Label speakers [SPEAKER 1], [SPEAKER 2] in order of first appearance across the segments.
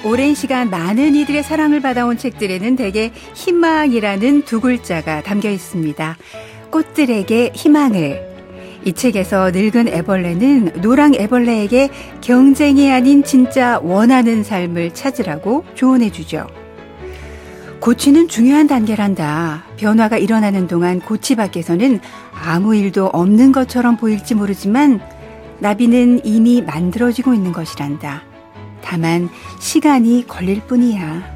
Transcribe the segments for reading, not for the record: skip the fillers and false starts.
[SPEAKER 1] 오랜 시간 많은 이들의 사랑을 받아온 책들에는 대개 희망이라는 두 글자가 담겨 있습니다. 꽃들에게 희망을. 이 책에서 늙은 애벌레는 노랑 애벌레에게 경쟁이 아닌 진짜 원하는 삶을 찾으라고 조언해 주죠. 고치는 중요한 단계란다. 변화가 일어나는 동안 고치 밖에서는 아무 일도 없는 것처럼 보일지 모르지만 나비는 이미 만들어지고 있는 것이란다. 다만 시간이 걸릴 뿐이야.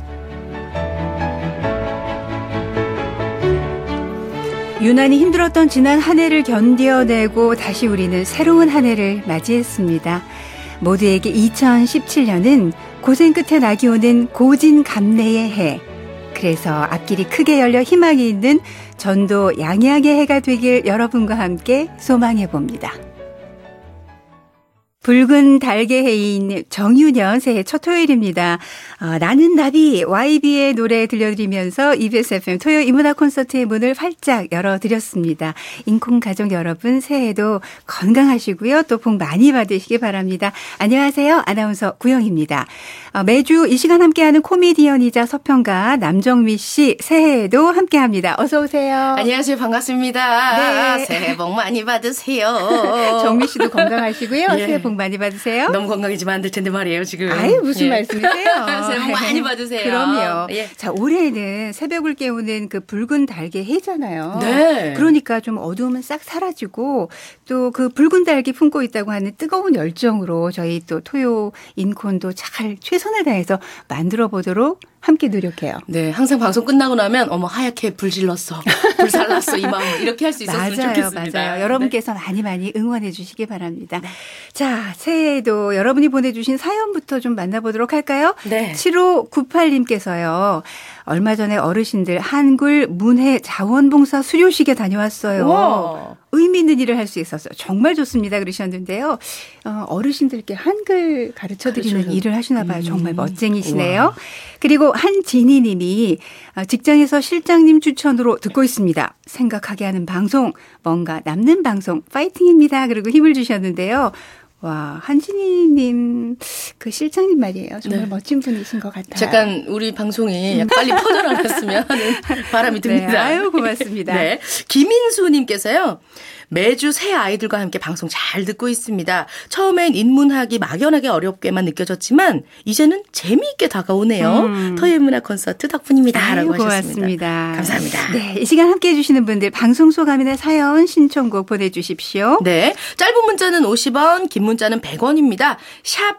[SPEAKER 1] 유난히 힘들었던 지난 한 해를 견뎌내고 다시 우리는 새로운 한 해를 맞이했습니다. 모두에게 2017년은 고생 끝에 낙이 오는 고진감래의 해. 그래서 앞길이 크게 열려 희망이 있는 전도 양양의 해가 되길 여러분과 함께 소망해봅니다. 붉은 달개 해인 정유년 새해 첫 토요일입니다. 나는 나비 YB의 노래 들려드리면서 EBS FM 토요일 인문학 콘서트의 문을 활짝 열어드렸습니다. 인콩 가족 여러분 새해도 건강하시고요. 또 복 많이 받으시기 바랍니다. 안녕하세요. 아나운서 구영입니다. 매주 이 시간 함께하는 코미디언이자 서평가 남정미 씨 새해에도 함께합니다. 어서 오세요.
[SPEAKER 2] 안녕하세요. 반갑습니다.
[SPEAKER 1] 네.
[SPEAKER 2] 새해 복 많이 받으세요.
[SPEAKER 1] 정미 씨도 건강하시고요.
[SPEAKER 2] 예.
[SPEAKER 1] 새해 복 많이 받으세요.
[SPEAKER 2] 너무 건강해지면 안 될 텐데 말이에요 지금.
[SPEAKER 1] 아유 무슨
[SPEAKER 2] 예.
[SPEAKER 1] 말씀이세요.
[SPEAKER 2] 새해 복 많이 받으세요.
[SPEAKER 1] 그럼요.
[SPEAKER 2] 예.
[SPEAKER 1] 자 올해는 새벽을 깨우는 그 붉은 달개 해잖아요.
[SPEAKER 2] 네.
[SPEAKER 1] 그러니까 좀 어두움은 싹 사라지고 또 그 붉은 달기 품고 있다고 하는 뜨거운 열정으로 저희 또 토요 인콘도 잘 최선을 다해서 만들어 보도록 함께 노력해요.
[SPEAKER 2] 네, 항상 방송 끝나고 나면 어머 하얗게 불 질렀어, 불 살랐어 이 마음 이렇게 할 수 있었으면 좋겠습니다.
[SPEAKER 1] 맞아요. 여러분께서 많이 많이 응원해 주시기 바랍니다. 네. 자, 새해에도 여러분이 보내주신 사연부터 좀 만나보도록 할까요?
[SPEAKER 2] 네.
[SPEAKER 1] 7598님께서요. 얼마 전에 어르신들 한글 문해 자원봉사 수료식에 다녀왔어요.
[SPEAKER 2] 우와.
[SPEAKER 1] 의미 있는 일을 할 수 있어서 정말 좋습니다 그러셨는데요. 어르신들께 한글 가르쳐드리는 일을 하시나 봐요. 정말 멋쟁이시네요. 우와. 그리고 한진희 님이 직장에서 실장님 추천으로 듣고 있습니다. 생각하게 하는 방송, 뭔가 남는 방송 파이팅입니다. 그리고 힘을 주셨는데요. 와, 한진희님, 그 실장님 말이에요. 정말 네. 멋진 분이신 것 같아요.
[SPEAKER 2] 잠깐 우리 방송이 빨리 퍼져나갔으면 하는 바람이 듭니다.
[SPEAKER 1] 네, 아유, 고맙습니다.
[SPEAKER 2] 네. 김인수님께서요. 매주 새 아이들과 함께 방송 잘 듣고 있습니다. 처음엔 인문학이 막연하게 어렵게만 느껴졌지만 이제는 재미있게 다가오네요. 토요일 문학 콘서트 덕분입니다.
[SPEAKER 1] 아유,
[SPEAKER 2] 라고 하셨습니다.
[SPEAKER 1] 고맙습니다.
[SPEAKER 2] 감사합니다.
[SPEAKER 1] 네, 이 시간 함께해 주시는 분들 방송 소감이나 사연 신청곡 보내주십시오.
[SPEAKER 2] 네, 짧은 문자는 50원, 긴 문자는 100원입니다. 샵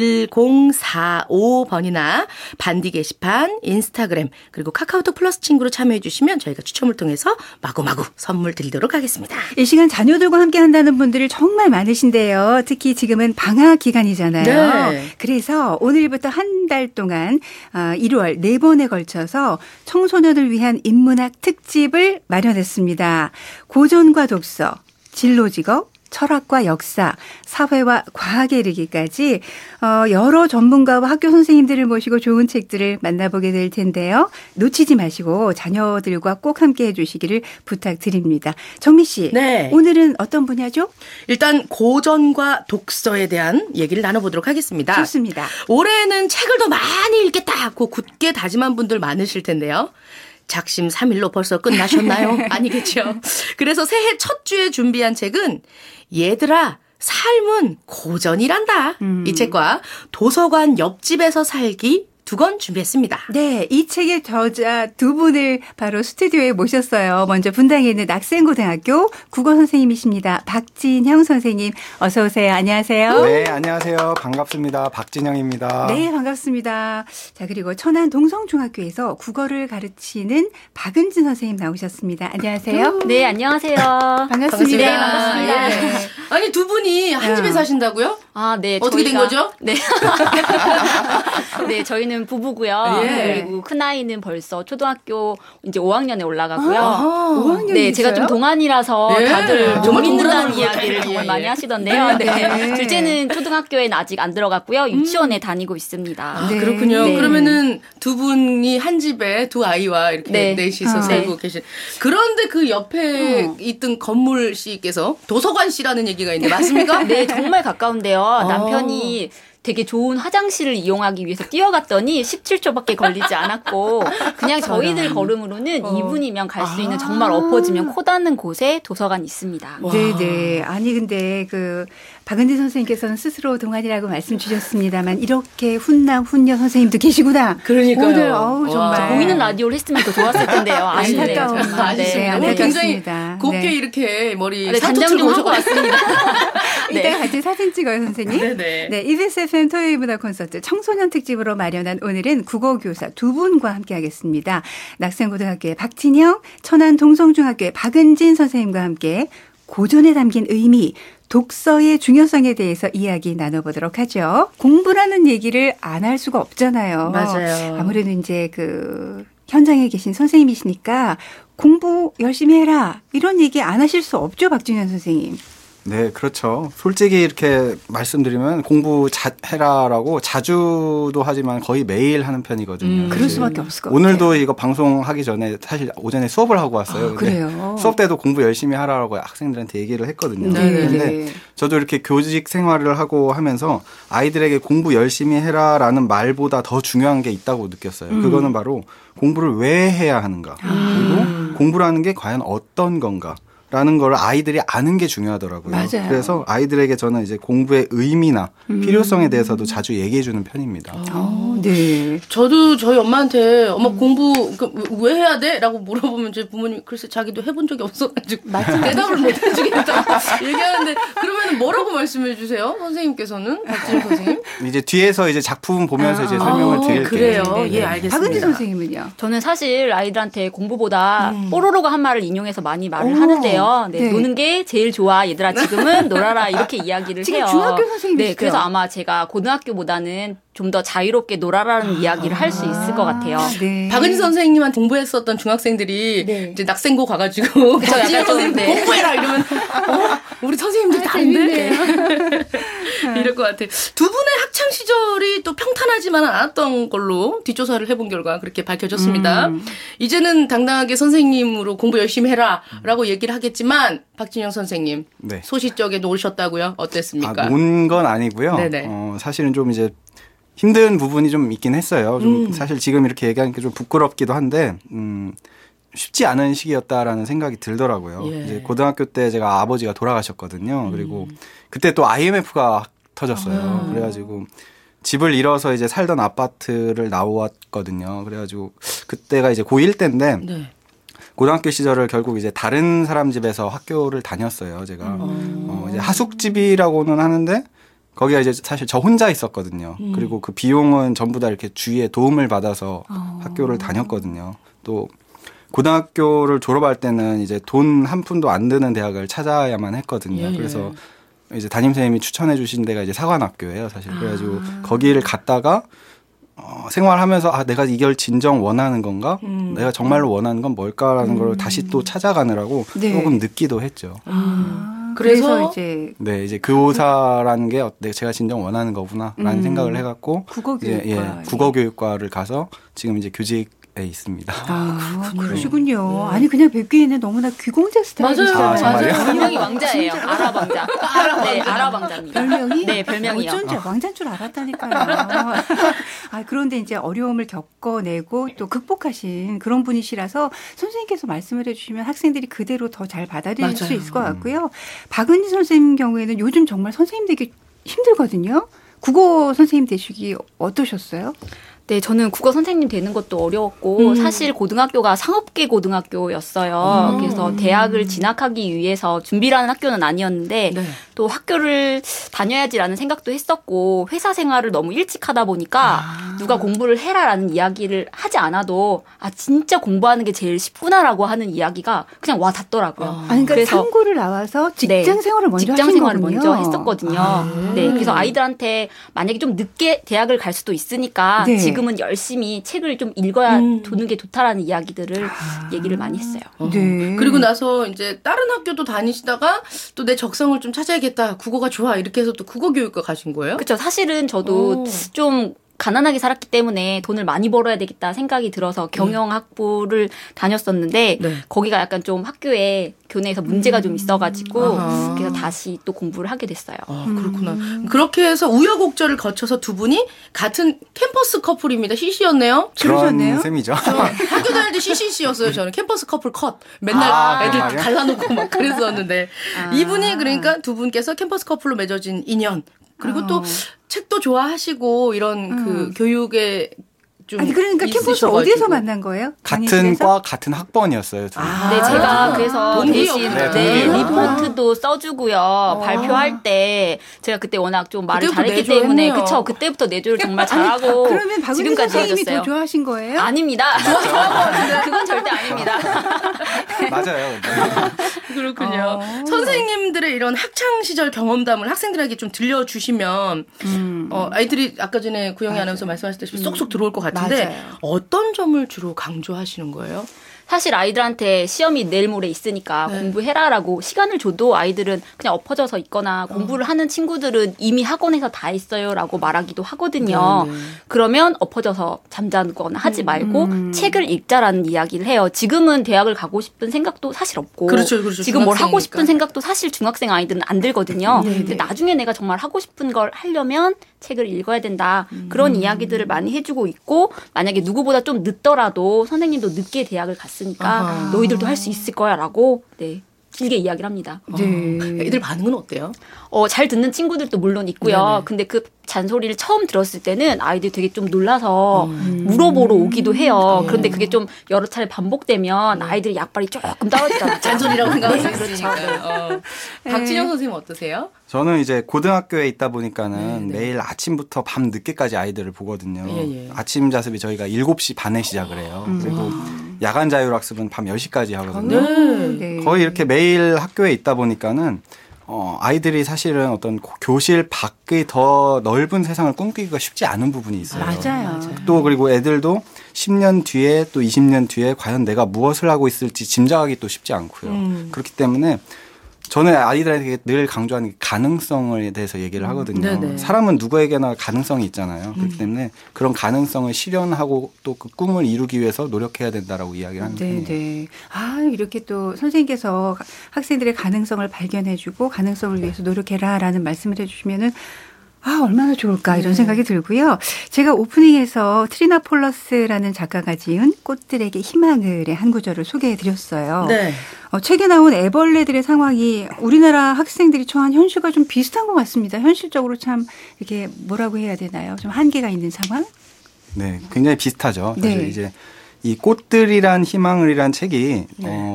[SPEAKER 2] 1045번이나 반디 게시판, 인스타그램 그리고 카카오톡 플러스 친구로 참여해 주시면 저희가 추첨을 통해서 마구마구 선물 드리도록 하겠습니다.
[SPEAKER 1] 이 시간 자녀들과 함께 한다는 분들이 정말 많으신데요. 특히 지금은 방학 기간이잖아요.
[SPEAKER 2] 네.
[SPEAKER 1] 그래서 오늘부터 한 달 동안 1월 4번에 걸쳐서 청소년을 위한 인문학 특집을 마련했습니다. 고전과 독서, 진로직업, 철학과 역사, 사회와 과학에 이르기까지 여러 전문가와 학교 선생님들을 모시고 좋은 책들을 만나보게 될 텐데요. 놓치지 마시고 자녀들과 꼭 함께해 주시기를 부탁드립니다. 정미 씨,
[SPEAKER 2] 네.
[SPEAKER 1] 오늘은 어떤 분야죠?
[SPEAKER 2] 일단 고전과 독서에 대한 얘기를 나눠보도록 하겠습니다.
[SPEAKER 1] 좋습니다.
[SPEAKER 2] 올해는 책을 더 많이 읽겠다고 굳게 다짐한 분들 많으실 텐데요. 작심 3일로 벌써 끝나셨나요? 아니겠죠. 그래서 새해 첫 주에 준비한 책은 얘들아 삶은 고전이란다. 이 책과 도서관 옆집에서 살기 2권 준비했습니다.
[SPEAKER 1] 네, 이 책의 저자 두 분을 바로 스튜디오에 모셨어요. 먼저 분당에 있는 낙생고등학교 국어 선생님이십니다. 박진형 선생님 어서 오세요. 안녕하세요.
[SPEAKER 3] 네, 안녕하세요. 반갑습니다. 박진형입니다.
[SPEAKER 1] 네, 반갑습니다. 자, 그리고 천안 동성중학교에서 국어를 가르치는 박은진 선생님 나오셨습니다. 안녕하세요.
[SPEAKER 4] 네, 안녕하세요.
[SPEAKER 1] 반갑습니다.
[SPEAKER 4] 네, 반갑습니다.
[SPEAKER 2] 예. 아니 두 분이 한 집에 사신다고요?
[SPEAKER 4] 아, 네.
[SPEAKER 2] 어떻게 된 거죠?
[SPEAKER 4] 네. 네, 저희는 부부고요.
[SPEAKER 2] 예.
[SPEAKER 4] 그리고 큰아이는 벌써 초등학교 이제 5학년에 올라가고요.
[SPEAKER 1] 5학년이
[SPEAKER 4] 네,
[SPEAKER 1] 있어요?
[SPEAKER 4] 제가 좀 동안이라서
[SPEAKER 2] 예.
[SPEAKER 4] 다들 못
[SPEAKER 2] 정말
[SPEAKER 4] 믿는다는
[SPEAKER 2] 동안으로
[SPEAKER 4] 이야기를
[SPEAKER 2] 예,
[SPEAKER 4] 정말
[SPEAKER 2] 예.
[SPEAKER 4] 많이 하시던데요.
[SPEAKER 1] 네.
[SPEAKER 4] 네. 둘째는 초등학교에는 아직 안 들어갔고요. 유치원에 다니고 있습니다.
[SPEAKER 2] 아,
[SPEAKER 1] 네.
[SPEAKER 2] 그렇군요.
[SPEAKER 4] 네.
[SPEAKER 2] 그러면은 두 분이 한 집에 두 아이와 이렇게
[SPEAKER 4] 네.
[SPEAKER 2] 넷이서 살고 계신. 그런데 그 옆에 있던 건물 씨께서 도서관 씨라는 얘기가 있는데 맞습니까?
[SPEAKER 4] 네, 정말 가까운데요. 남편이 되게 좋은 화장실을 이용하기 위해서 뛰어갔더니 17초밖에 걸리지 않았고 그냥 저희들 걸음으로는 2분이면 갈 수 있는 정말 엎어지면 코 닿는 곳에 도서관이 있습니다.
[SPEAKER 1] 네네. 아니 근데 그 박은진 선생님께서는 스스로 동안이라고 말씀 주셨습니다만 이렇게 훈남 선생님도 계시구나.
[SPEAKER 2] 그러니까요.
[SPEAKER 1] 오늘 정말
[SPEAKER 4] 보이는 라디오를 했으면 더 좋았을 텐데요.
[SPEAKER 1] 안타까운
[SPEAKER 2] 네, 오늘 굉장히 곱게 이렇게 머리
[SPEAKER 4] 단장 좀 하고 왔습니다.
[SPEAKER 1] 이따가 같이 사진 찍어요, 선생님.
[SPEAKER 2] 네네.
[SPEAKER 1] 네, EBS FM 토요일 문화 콘서트 청소년 특집으로 마련한 오늘은 국어교사 두 분과 함께하겠습니다. 낙산고등학교의 박진영, 천안 동성중학교의 박은진 선생님과 함께 고전에 담긴 의미, 독서의 중요성에 대해서 이야기 나눠보도록 하죠. 공부라는 얘기를 안 할 수가 없잖아요.
[SPEAKER 2] 맞아요.
[SPEAKER 1] 아무래도 이제 그 현장에 계신 선생님이시니까 공부 열심히 해라 이런 얘기 안 하실 수 없죠, 박준현 선생님.
[SPEAKER 3] 네, 그렇죠. 솔직히 이렇게 말씀드리면 공부 해라라고 자주도 하지만 거의 매일 하는 편이거든요.
[SPEAKER 1] 그럴 수밖에 없을 것 같아요.
[SPEAKER 3] 오늘도 이거 방송하기 전에 사실 오전에 수업을 하고 왔어요.
[SPEAKER 1] 그래요?
[SPEAKER 3] 수업 때도 공부 열심히 하라고 학생들한테 얘기를 했거든요. 그런데 저도 이렇게 교직 생활을 하고 하면서 아이들에게 공부 열심히 해라라는 말보다 더 중요한 게 있다고 느꼈어요. 그거는 바로 공부를 왜 해야 하는가. 그리고 공부라는 게 과연 어떤 건가. 라는 걸 아이들이 아는 게 중요하더라고요.
[SPEAKER 1] 맞아요.
[SPEAKER 3] 그래서 아이들에게 저는 이제 공부의 의미나 필요성에 대해서도 자주 얘기해 주는 편입니다.
[SPEAKER 1] 네.
[SPEAKER 2] 저도 저희 엄마한테 엄마 공부 왜 해야 돼? 라고 물어보면 제 부모님이 글쎄 자기도 해본 적이 없어가지고 대답을 못 해주겠다 얘기하는데 그러면 뭐라고 말씀해 주세요? 선생님께서는? 박진영 선생님?
[SPEAKER 3] 이제 뒤에서 이제 작품 보면서 이제 설명을 드릴게요.
[SPEAKER 2] 그래요?
[SPEAKER 1] 네.
[SPEAKER 2] 예, 알겠습니다.
[SPEAKER 1] 박은진 선생님은요?
[SPEAKER 4] 저는 사실 아이들한테 공부보다 뽀로로가 한 말을 인용해서 많이 말을 하는데요. 네, 노는 게 제일 좋아. 얘들아 지금은 놀아라. 이렇게 이야기를
[SPEAKER 1] 지금
[SPEAKER 4] 해요.
[SPEAKER 1] 중학교 선생님이시죠?
[SPEAKER 4] 네, 그래서 아마 제가 고등학교보다는 좀 더 자유롭게 놀아라는 이야기를 할 수 있을 것 같아요.
[SPEAKER 1] 네.
[SPEAKER 2] 박은진 선생님한테 공부했었던 중학생들이 이제 낙생고 가가지고 박진영 선생님 공부해라 이러면 우리 선생님들 다른데 이럴 것 같아. 두 분의 학창 시절이 또 평탄하지만은 않았던 걸로 뒷조사를 해본 결과 그렇게 밝혀졌습니다. 이제는 당당하게 선생님으로 공부 열심히 해라라고 얘기를 하겠지만 박진영 선생님
[SPEAKER 3] 네.
[SPEAKER 2] 소시적에 놓으셨다고요? 어땠습니까?
[SPEAKER 3] 논 건 아니고요.
[SPEAKER 2] 네네.
[SPEAKER 3] 사실은 좀 이제 힘든 부분이 좀 있긴 했어요. 좀 사실 지금 이렇게 얘기하니까 좀 부끄럽기도 한데 쉽지 않은 시기였다라는 생각이 들더라고요.
[SPEAKER 2] 예.
[SPEAKER 3] 이제 고등학교 때 제가 아버지가 돌아가셨거든요. 그리고 그때 또 IMF가 터졌어요. 그래가지고 집을 잃어서 이제 살던 아파트를 나왔거든요. 그래가지고 그때가 이제 고1 때인데
[SPEAKER 2] 네.
[SPEAKER 3] 고등학교 시절을 결국 이제 다른 사람 집에서 학교를 다녔어요. 제가 이제 하숙집이라고는 하는데 거기가 이제 사실 저 혼자 있었거든요. 그리고 그 비용은 전부 다 이렇게 주위에 도움을 받아서 학교를 다녔거든요. 또 고등학교를 졸업할 때는 이제 돈 한 푼도 안 드는 대학을 찾아야만 했거든요. 그래서 이제 담임선생님이 추천해 주신 데가 이제 사관학교예요, 사실. 그래가지고 거기를 갔다가 생활하면서 내가 이걸 진정 원하는 건가? 내가 정말로 원하는 건 뭘까라는 걸 다시 또 찾아가느라고 조금 늦기도 했죠.
[SPEAKER 1] 그래서 이제
[SPEAKER 3] 이제 교사라는 게 제가 진정 원하는 거구나라는 생각을 해갖고
[SPEAKER 1] 국어교육과
[SPEAKER 3] 국어교육과를 가서 지금 이제 교직에 있습니다.
[SPEAKER 1] 그러시군요. 아니 그냥 뵙기에는 너무나 귀공자 스타일이시잖아요.
[SPEAKER 3] 정말요?
[SPEAKER 4] 별명이 왕자예요. 아라방자. 네, 아라방자입니다.
[SPEAKER 1] 별명이?
[SPEAKER 4] 네, 별명이요.
[SPEAKER 1] 어쩐지 왕자인 줄 알았다니까요. 그런데 이제 어려움을 겪어내고 또 극복하신 그런 분이시라서 선생님께서 말씀을 해주시면 학생들이 그대로 더 잘 받아들일 수 있을 것 같고요. 박은지 선생님 경우에는 요즘 정말 선생님 되기 힘들거든요. 국어 선생님 되시기 어떠셨어요?
[SPEAKER 4] 네, 저는 국어 선생님 되는 것도 어려웠고 사실 고등학교가 상업계 고등학교였어요. 그래서 대학을 진학하기 위해서 준비라는 학교는 아니었는데 또 학교를 다녀야지라는 생각도 했었고 회사 생활을 너무 일찍 하다 보니까 누가 공부를 해라라는 이야기를 하지 않아도 진짜 공부하는 게 제일 쉽구나라고 하는 이야기가 그냥 와 닿더라고요.
[SPEAKER 1] 그러니까 그래서 상고를 나와서 직장 생활을 먼저
[SPEAKER 4] 직장
[SPEAKER 1] 하신
[SPEAKER 4] 생활을
[SPEAKER 1] 거군요.
[SPEAKER 4] 먼저 했었거든요. 네, 그래서 아이들한테 만약에 좀 늦게 대학을 갈 수도 있으니까 지금은 열심히 책을 좀 읽어야 도는 게 좋다라는 이야기들을 얘기를 많이 했어요.
[SPEAKER 1] 네.
[SPEAKER 2] 그리고 나서 이제 다른 학교도 다니시다가 또 내 적성을 좀 찾아야겠다. 국어가 좋아. 이렇게 해서 또 국어교육과 가신 거예요?
[SPEAKER 4] 그렇죠. 사실은 저도 좀 가난하게 살았기 때문에 돈을 많이 벌어야 되겠다 생각이 들어서 경영학부를 다녔었는데
[SPEAKER 2] 네.
[SPEAKER 4] 거기가 약간 좀 학교에 교내에서 문제가 좀 있어가지고
[SPEAKER 2] 아하.
[SPEAKER 4] 그래서 다시 또 공부를 하게 됐어요.
[SPEAKER 2] 아, 그렇구나. 그렇게 해서 우여곡절을 거쳐서 두 분이 같은 캠퍼스 커플입니다. CC였네요.
[SPEAKER 1] 그러셨네요.
[SPEAKER 3] 그런 셈이죠.
[SPEAKER 2] 학교 다닐 때 CC였어요. 저는 캠퍼스 커플 컷. 맨날 애들
[SPEAKER 3] 정말요?
[SPEAKER 2] 갈라놓고 막 그랬었는데 이분이 그러니까 두 분께서 캠퍼스 커플로 맺어진 인연 그리고 또 책도 좋아하시고 이런 그 교육에 좀
[SPEAKER 1] 아니 그러니까 캠퍼스
[SPEAKER 2] 있으셔가지고.
[SPEAKER 1] 어디서 만난 거예요?
[SPEAKER 3] 같은
[SPEAKER 1] 강의실에서?
[SPEAKER 3] 과 같은 학번이었어요. 저희.
[SPEAKER 4] 네, 제가 그래서 대신
[SPEAKER 2] 동기였구나.
[SPEAKER 4] 리포트도 써주고요. 발표할 때 제가 그때 워낙 좀 말을
[SPEAKER 2] 그때부터
[SPEAKER 4] 잘했기
[SPEAKER 2] 내조했네요.
[SPEAKER 4] 때문에 그쵸 그때부터 내조를 정말 잘하고
[SPEAKER 1] 그러면 박은희
[SPEAKER 4] 지금까지
[SPEAKER 1] 선생님이 더
[SPEAKER 4] 좋아졌어요.
[SPEAKER 1] 좋아하신 거예요?
[SPEAKER 4] 아닙니다. 그건 절대 아닙니다.
[SPEAKER 3] 맞아요.
[SPEAKER 2] 그렇군요. 선생님들의 이런 학창 시절 경험담을 학생들에게 좀 들려주시면 아이들이 아까 전에 구영희 아나운서 말씀하셨다시피 쏙쏙 들어올 것 같은데
[SPEAKER 1] 맞아요.
[SPEAKER 2] 어떤 점을 주로 강조하시는 거예요?
[SPEAKER 4] 사실 아이들한테 시험이 내일 모레 있으니까 공부해라라고 시간을 줘도 아이들은 그냥 엎어져서 있거나 공부를 하는 친구들은 이미 학원에서 다 했어요라고 말하기도 하거든요. 그러면 엎어져서 잠자거나 하지 말고 책을 읽자라는 이야기를 해요. 지금은 대학을 가고 싶은 생각도 사실 없고
[SPEAKER 2] 그렇죠, 그렇죠.
[SPEAKER 4] 지금 뭘 하고
[SPEAKER 2] 중학생이니까.
[SPEAKER 4] 싶은 생각도 사실 중학생 아이들은 안 들거든요. 근데 나중에 내가 정말 하고 싶은 걸 하려면 책을 읽어야 된다. 그런 이야기들을 많이 해주고 있고 만약에 누구보다 좀 늦더라도 선생님도 늦게 대학을 갔으니까 너희들도 할 수 있을 거야라고 네, 길게 이야기를 합니다.
[SPEAKER 2] 애들 반응은 어때요?
[SPEAKER 4] 잘 듣는 친구들도 물론 있고요.
[SPEAKER 2] 네네.
[SPEAKER 4] 근데 그 잔소리를 처음 들었을 때는 아이들이 되게 좀 놀라서 물어보러 오기도 해요. 그런데 그게 좀 여러 차례 반복되면 아이들이 약발이 조금 떨어지더라고요.
[SPEAKER 2] 잔소리라고 생각할 수
[SPEAKER 4] 그렇죠.
[SPEAKER 2] 있으니까. 박진영 선생님 어떠세요?
[SPEAKER 3] 저는 이제 고등학교에 있다 보니까는
[SPEAKER 2] 네.
[SPEAKER 3] 매일 아침부터 밤 늦게까지 아이들을 보거든요.
[SPEAKER 2] 예.
[SPEAKER 3] 아침 자습이 저희가 7시 반에 시작을 해요. 그리고 야간 자율학습은 밤 10시까지 하거든요.
[SPEAKER 1] 네.
[SPEAKER 3] 거의 이렇게 매일 학교에 있다 보니까는 아이들이 사실은 어떤 교실 밖의 더 넓은 세상을 꿈꾸기가 쉽지 않은 부분이 있어요.
[SPEAKER 1] 맞아요.
[SPEAKER 3] 또 그리고 애들도 10년 뒤에 또 20년 뒤에 과연 내가 무엇을 하고 있을지 짐작하기 또 쉽지 않고요. 그렇기 때문에 저는 아이들에게 늘 강조하는 게 가능성에 대해서 얘기를 하거든요.
[SPEAKER 2] 네네.
[SPEAKER 3] 사람은 누구에게나 가능성이 있잖아요. 그렇기 때문에 그런 가능성을 실현하고 또 그 꿈을 이루기 위해서 노력해야 된다라고 이야기를 하는 편이에요.
[SPEAKER 1] 네. 아, 이렇게 또 선생님께서 학생들의 가능성을 발견해주고 가능성을 위해서 노력해라라는 말씀을 해주시면은 얼마나 좋을까 이런 생각이 들고요. 제가 오프닝에서 트리나 폴러스라는 작가가 지은 꽃들에게 희망을의 한 구절을 소개해드렸어요.
[SPEAKER 2] 네.
[SPEAKER 1] 책에 나온 애벌레들의 상황이 우리나라 학생들이 처한 현실과 좀 비슷한 것 같습니다. 현실적으로 참 이렇게 뭐라고 해야 되나요? 좀 한계가 있는 상황?
[SPEAKER 3] 네, 굉장히 비슷하죠. 사실
[SPEAKER 1] 네.
[SPEAKER 3] 이제 이 꽃들이란 희망을이란 책이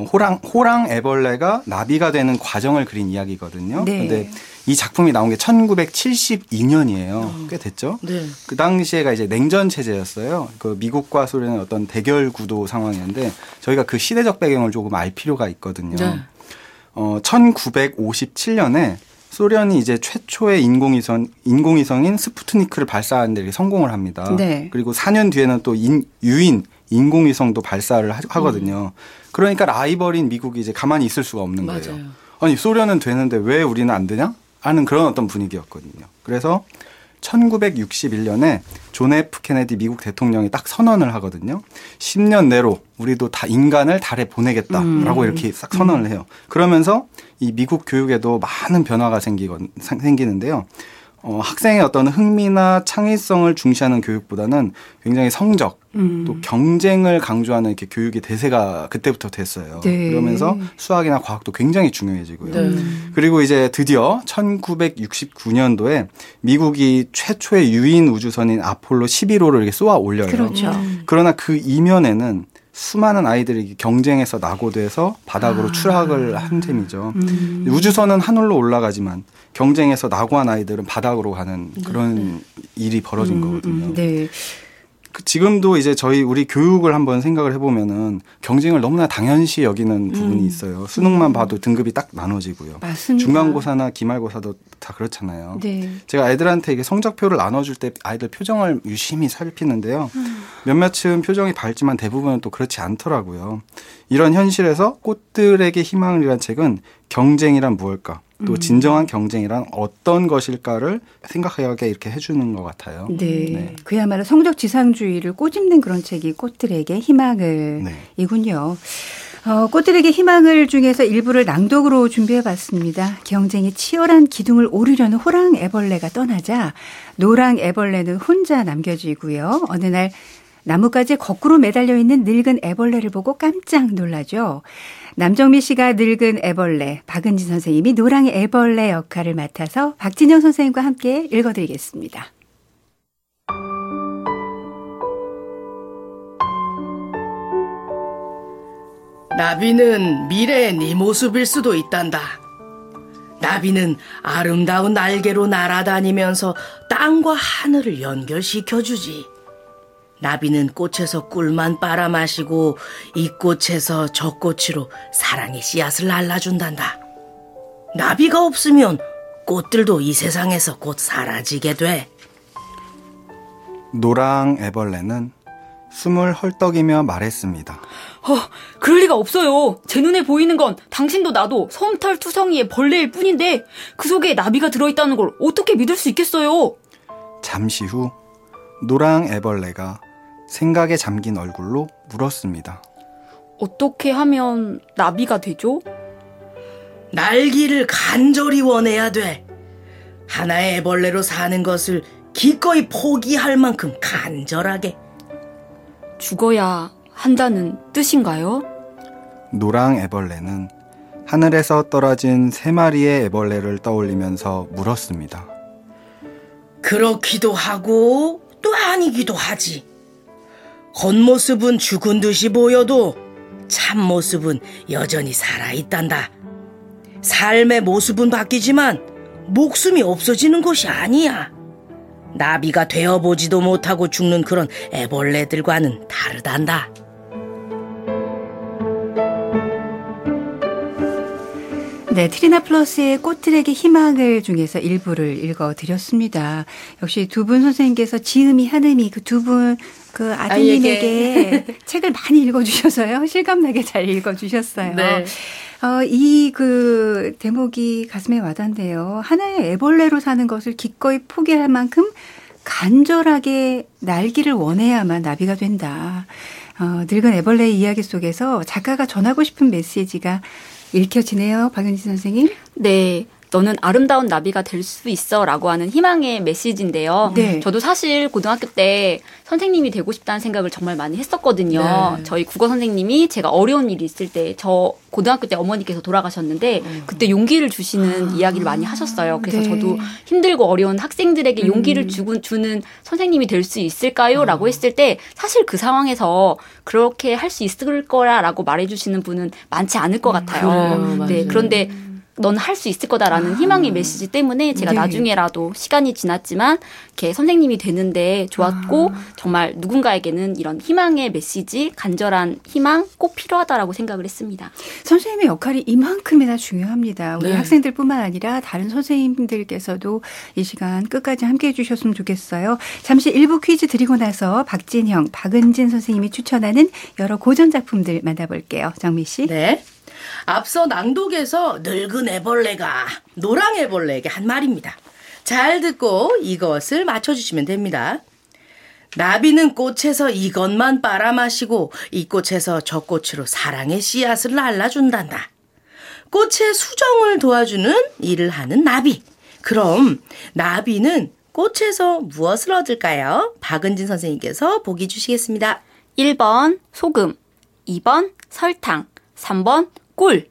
[SPEAKER 3] 호랑 애벌레가 나비가 되는 과정을 그린 이야기거든요.
[SPEAKER 1] 네.
[SPEAKER 3] 근데 이 작품이 나온 게 1972년이에요. 꽤 됐죠.
[SPEAKER 2] 네.
[SPEAKER 3] 그 당시에가 이제 냉전 체제였어요. 그 미국과 소련의 어떤 대결 구도 상황이었는데 저희가 그 시대적 배경을 조금 알 필요가 있거든요.
[SPEAKER 2] 네.
[SPEAKER 3] 1957년에 소련이 이제 최초의 인공위성인 스푸트니크를 발사하는 데 성공을 합니다.
[SPEAKER 1] 네.
[SPEAKER 3] 그리고 4년 뒤에는 또 유인 인공위성도 발사를 하거든요. 그러니까 라이벌인 미국이 이제 가만히 있을 수가 없는 거예요.
[SPEAKER 2] 맞아요.
[SPEAKER 3] 아니 소련은 되는데 왜 우리는 안 되냐? 하는 그런 어떤 분위기였거든요. 그래서 1961년에 존 F 케네디 미국 대통령이 딱 선언을 하거든요. 10년 내로 우리도 다 인간을 달에 보내겠다라고 이렇게 싹 선언을 해요. 그러면서 이 미국 교육에도 많은 변화가 생기는데요. 학생의 어떤 흥미나 창의성을 중시하는 교육보다는 굉장히 성적 또 경쟁을 강조하는 이렇게 교육의 대세가 그때부터 됐어요.
[SPEAKER 1] 네.
[SPEAKER 3] 그러면서 수학이나 과학도 굉장히 중요해지고요.
[SPEAKER 2] 네.
[SPEAKER 3] 그리고 이제 드디어 1969년도에 미국이 최초의 유인 우주선인 아폴로 11호를 이렇게 쏘아 올려요.
[SPEAKER 1] 그렇죠.
[SPEAKER 3] 그러나 그 이면에는 수많은 아이들이 경쟁에서 낙오돼서 바닥으로 추락을 한 셈이죠. 우주선은 하늘로 올라가지만 경쟁에서 낙오한 아이들은 바닥으로 가는 그런 일이 벌어진 거거든요.
[SPEAKER 1] 네.
[SPEAKER 3] 지금도 이제 우리 교육을 한번 생각을 해보면은 경쟁을 너무나 당연시 여기는 부분이 있어요. 수능만 봐도 등급이 딱 나눠지고요.
[SPEAKER 1] 맞습니다.
[SPEAKER 3] 중간고사나 기말고사도 다 그렇잖아요.
[SPEAKER 1] 네.
[SPEAKER 3] 제가 애들한테 이게 성적표를 나눠줄 때 아이들 표정을 유심히 살피는데요. 몇몇은 표정이 밝지만 대부분은 또 그렇지 않더라고요. 이런 현실에서 꽃들에게 희망을이란 책은 경쟁이란 무엇일까? 또 진정한 경쟁이란 어떤 것일까를 생각하게 이렇게 해주는 것 같아요.
[SPEAKER 1] 네. 그야말로 성적 지상주의를 꼬집는 그런 책이 꽃들에게 희망을 이군요. 꽃들에게 희망을 중에서 일부를 낭독으로 준비해봤습니다. 경쟁이 치열한 기둥을 오르려는 호랑 애벌레가 떠나자 노랑 애벌레는 혼자 남겨지고요. 어느 날 나뭇가지에 거꾸로 매달려 있는 늙은 애벌레를 보고 깜짝 놀라죠. 남정미 씨가 늙은 애벌레, 박은진 선생님이 노랑의 애벌레 역할을 맡아서 박진영 선생님과 함께 읽어드리겠습니다.
[SPEAKER 2] 나비는 미래의 네 모습일 수도 있단다. 나비는 아름다운 날개로 날아다니면서 땅과 하늘을 연결시켜주지. 나비는 꽃에서 꿀만 빨아마시고 이 꽃에서 저 꽃으로 사랑의 씨앗을 날라준단다. 나비가 없으면 꽃들도 이 세상에서 곧 사라지게 돼.
[SPEAKER 3] 노랑 애벌레는 숨을 헐떡이며 말했습니다.
[SPEAKER 4] 그럴 리가 없어요. 제 눈에 보이는 건 당신도 나도 솜털 투성이의 벌레일 뿐인데 그 속에 나비가 들어있다는 걸 어떻게 믿을 수 있겠어요?
[SPEAKER 3] 잠시 후 노랑 애벌레가 생각에 잠긴 얼굴로 물었습니다.
[SPEAKER 4] 어떻게 하면 나비가 되죠?
[SPEAKER 2] 날기를 간절히 원해야 돼. 하나의 애벌레로 사는 것을 기꺼이 포기할 만큼 간절하게.
[SPEAKER 4] 죽어야 한다는 뜻인가요?
[SPEAKER 3] 노랑 애벌레는 하늘에서 떨어진 3마리의 애벌레를 떠올리면서 물었습니다.
[SPEAKER 2] 그렇기도 하고 또 아니기도 하지. 겉모습은 죽은 듯이 보여도 참모습은 여전히 살아있단다. 삶의 모습은 바뀌지만 목숨이 없어지는 것이 아니야. 나비가 되어보지도 못하고 죽는 그런 애벌레들과는 다르단다.
[SPEAKER 1] 네, 트리나 플러스의 꽃들에게 희망을 중에서 일부를 읽어드렸습니다. 역시 두 분 선생님께서 지음이 한음이 그 두 분 그 아드님에게 책을 많이 읽어주셔서요. 실감나게 잘 읽어주셨어요.
[SPEAKER 2] 네.
[SPEAKER 1] 이 그 대목이 가슴에 와닿네요. 하나의 애벌레로 사는 것을 기꺼이 포기할 만큼 간절하게 날기를 원해야만 나비가 된다. 늙은 애벌레의 이야기 속에서 작가가 전하고 싶은 메시지가 읽혀지네요. 박은지 선생님.
[SPEAKER 4] 네. 너는 아름다운 나비가 될 수 있어 라고 하는 희망의 메시지인데요.
[SPEAKER 1] 네.
[SPEAKER 4] 저도 사실 고등학교 때 선생님이 되고 싶다는 생각을 정말 많이 했었거든요.
[SPEAKER 2] 네.
[SPEAKER 4] 저희 국어 선생님이 제가 어려운 일이 있을 때 저 고등학교 때 어머니께서 돌아가셨는데 그때 용기를 주시는 이야기를 많이 하셨어요. 그래서
[SPEAKER 1] 네.
[SPEAKER 4] 저도 힘들고 어려운 학생들에게 용기를 주는 선생님이 될 수 있을까요? 라고 했을 때 사실 그 상황에서 그렇게 할 수 있을 거라고 말해주시는 분은 많지 않을 것 같아요.
[SPEAKER 2] 그래요,
[SPEAKER 4] 네, 그런데 넌 할 수 있을 거다라는 희망의 메시지 때문에 제가
[SPEAKER 1] 네.
[SPEAKER 4] 나중에라도 시간이 지났지만 이렇게 선생님이 되는데 좋았고 정말 누군가에게는 이런 희망의 메시지, 간절한 희망 꼭 필요하다라고 생각을 했습니다.
[SPEAKER 1] 선생님의 역할이 이만큼이나 중요합니다. 우리
[SPEAKER 2] 네.
[SPEAKER 1] 학생들뿐만 아니라 다른 선생님들께서도 이 시간 끝까지 함께해 주셨으면 좋겠어요. 잠시 일부 퀴즈 드리고 나서 박진형, 박은진 선생님이 추천하는 여러 고전 작품들 만나볼게요. 정미 씨.
[SPEAKER 2] 네. 앞서 낭독에서 늙은 애벌레가 노랑 애벌레에게 한 말입니다. 잘 듣고 이것을 맞춰주시면 됩니다. 나비는 꽃에서 이것만 빨아마시고 이 꽃에서 저 꽃으로 사랑의 씨앗을 날라준단다. 꽃의 수정을 도와주는 일을 하는 나비. 그럼 나비는 꽃에서 무엇을 얻을까요? 박은진 선생님께서 보기 주시겠습니다.
[SPEAKER 4] 1번 소금, 2번 설탕, 3번 꿀.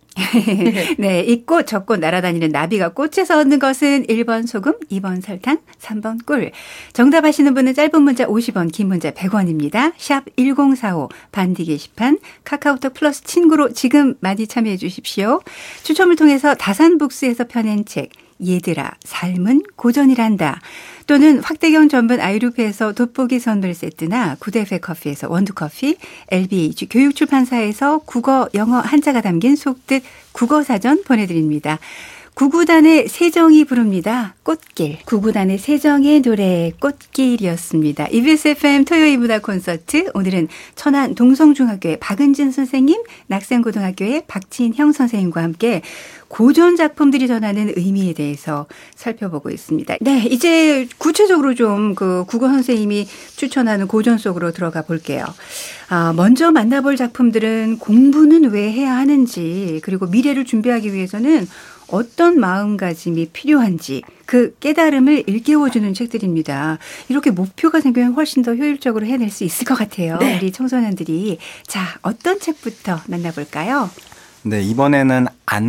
[SPEAKER 1] 네, 이 꽃, 저 꽃 날아다니는 나비가 꽃에서 얻는 것은 1번 소금, 2번 설탕, 3번 꿀. 정답 아시는 분은 짧은 문자 50원, 긴 문자 100원입니다. 샵 1045 반디 게시판, 카카오톡 플러스 친구로 지금 많이 참여해 주십시오. 추첨을 통해서 다산북스에서 펴낸 책 얘들아 삶은 고전이란다. 또는 확대경 전문 아이루페에서 돋보기 선물 세트나 구데페 커피에서 원두커피, LBH 교육출판사에서 국어, 영어 한자가 담긴 속뜻 국어사전 보내드립니다. 구구단의 세정이 부릅니다. 꽃길. 구구단의 세정의 노래 꽃길이었습니다. EBS FM 토요일 문화 콘서트. 오늘은 천안 동성중학교의 박은진 선생님, 낙산고등학교의 박진형 선생님과 함께 고전 작품들이 전하는 의미에 대해서 살펴보고 있습니다. 네, 이제 구체적으로 좀 그 국어 선생님이 추천하는 고전 속으로 들어가 볼게요. 먼저 만나볼 작품들은 공부는 왜 해야 하는지, 그리고 미래를 준비하기 위해서는 어떤 마음가짐이 필요한지 그 깨달음을 일깨워주는 책들입니다. 이렇게 목표가 생기면 훨씬 더 효율적으로 해낼 수 있을 것 같아요. 네. 우리 청소년들이. 자, 어떤 책부터 만나볼까요?
[SPEAKER 3] 네, 이번에는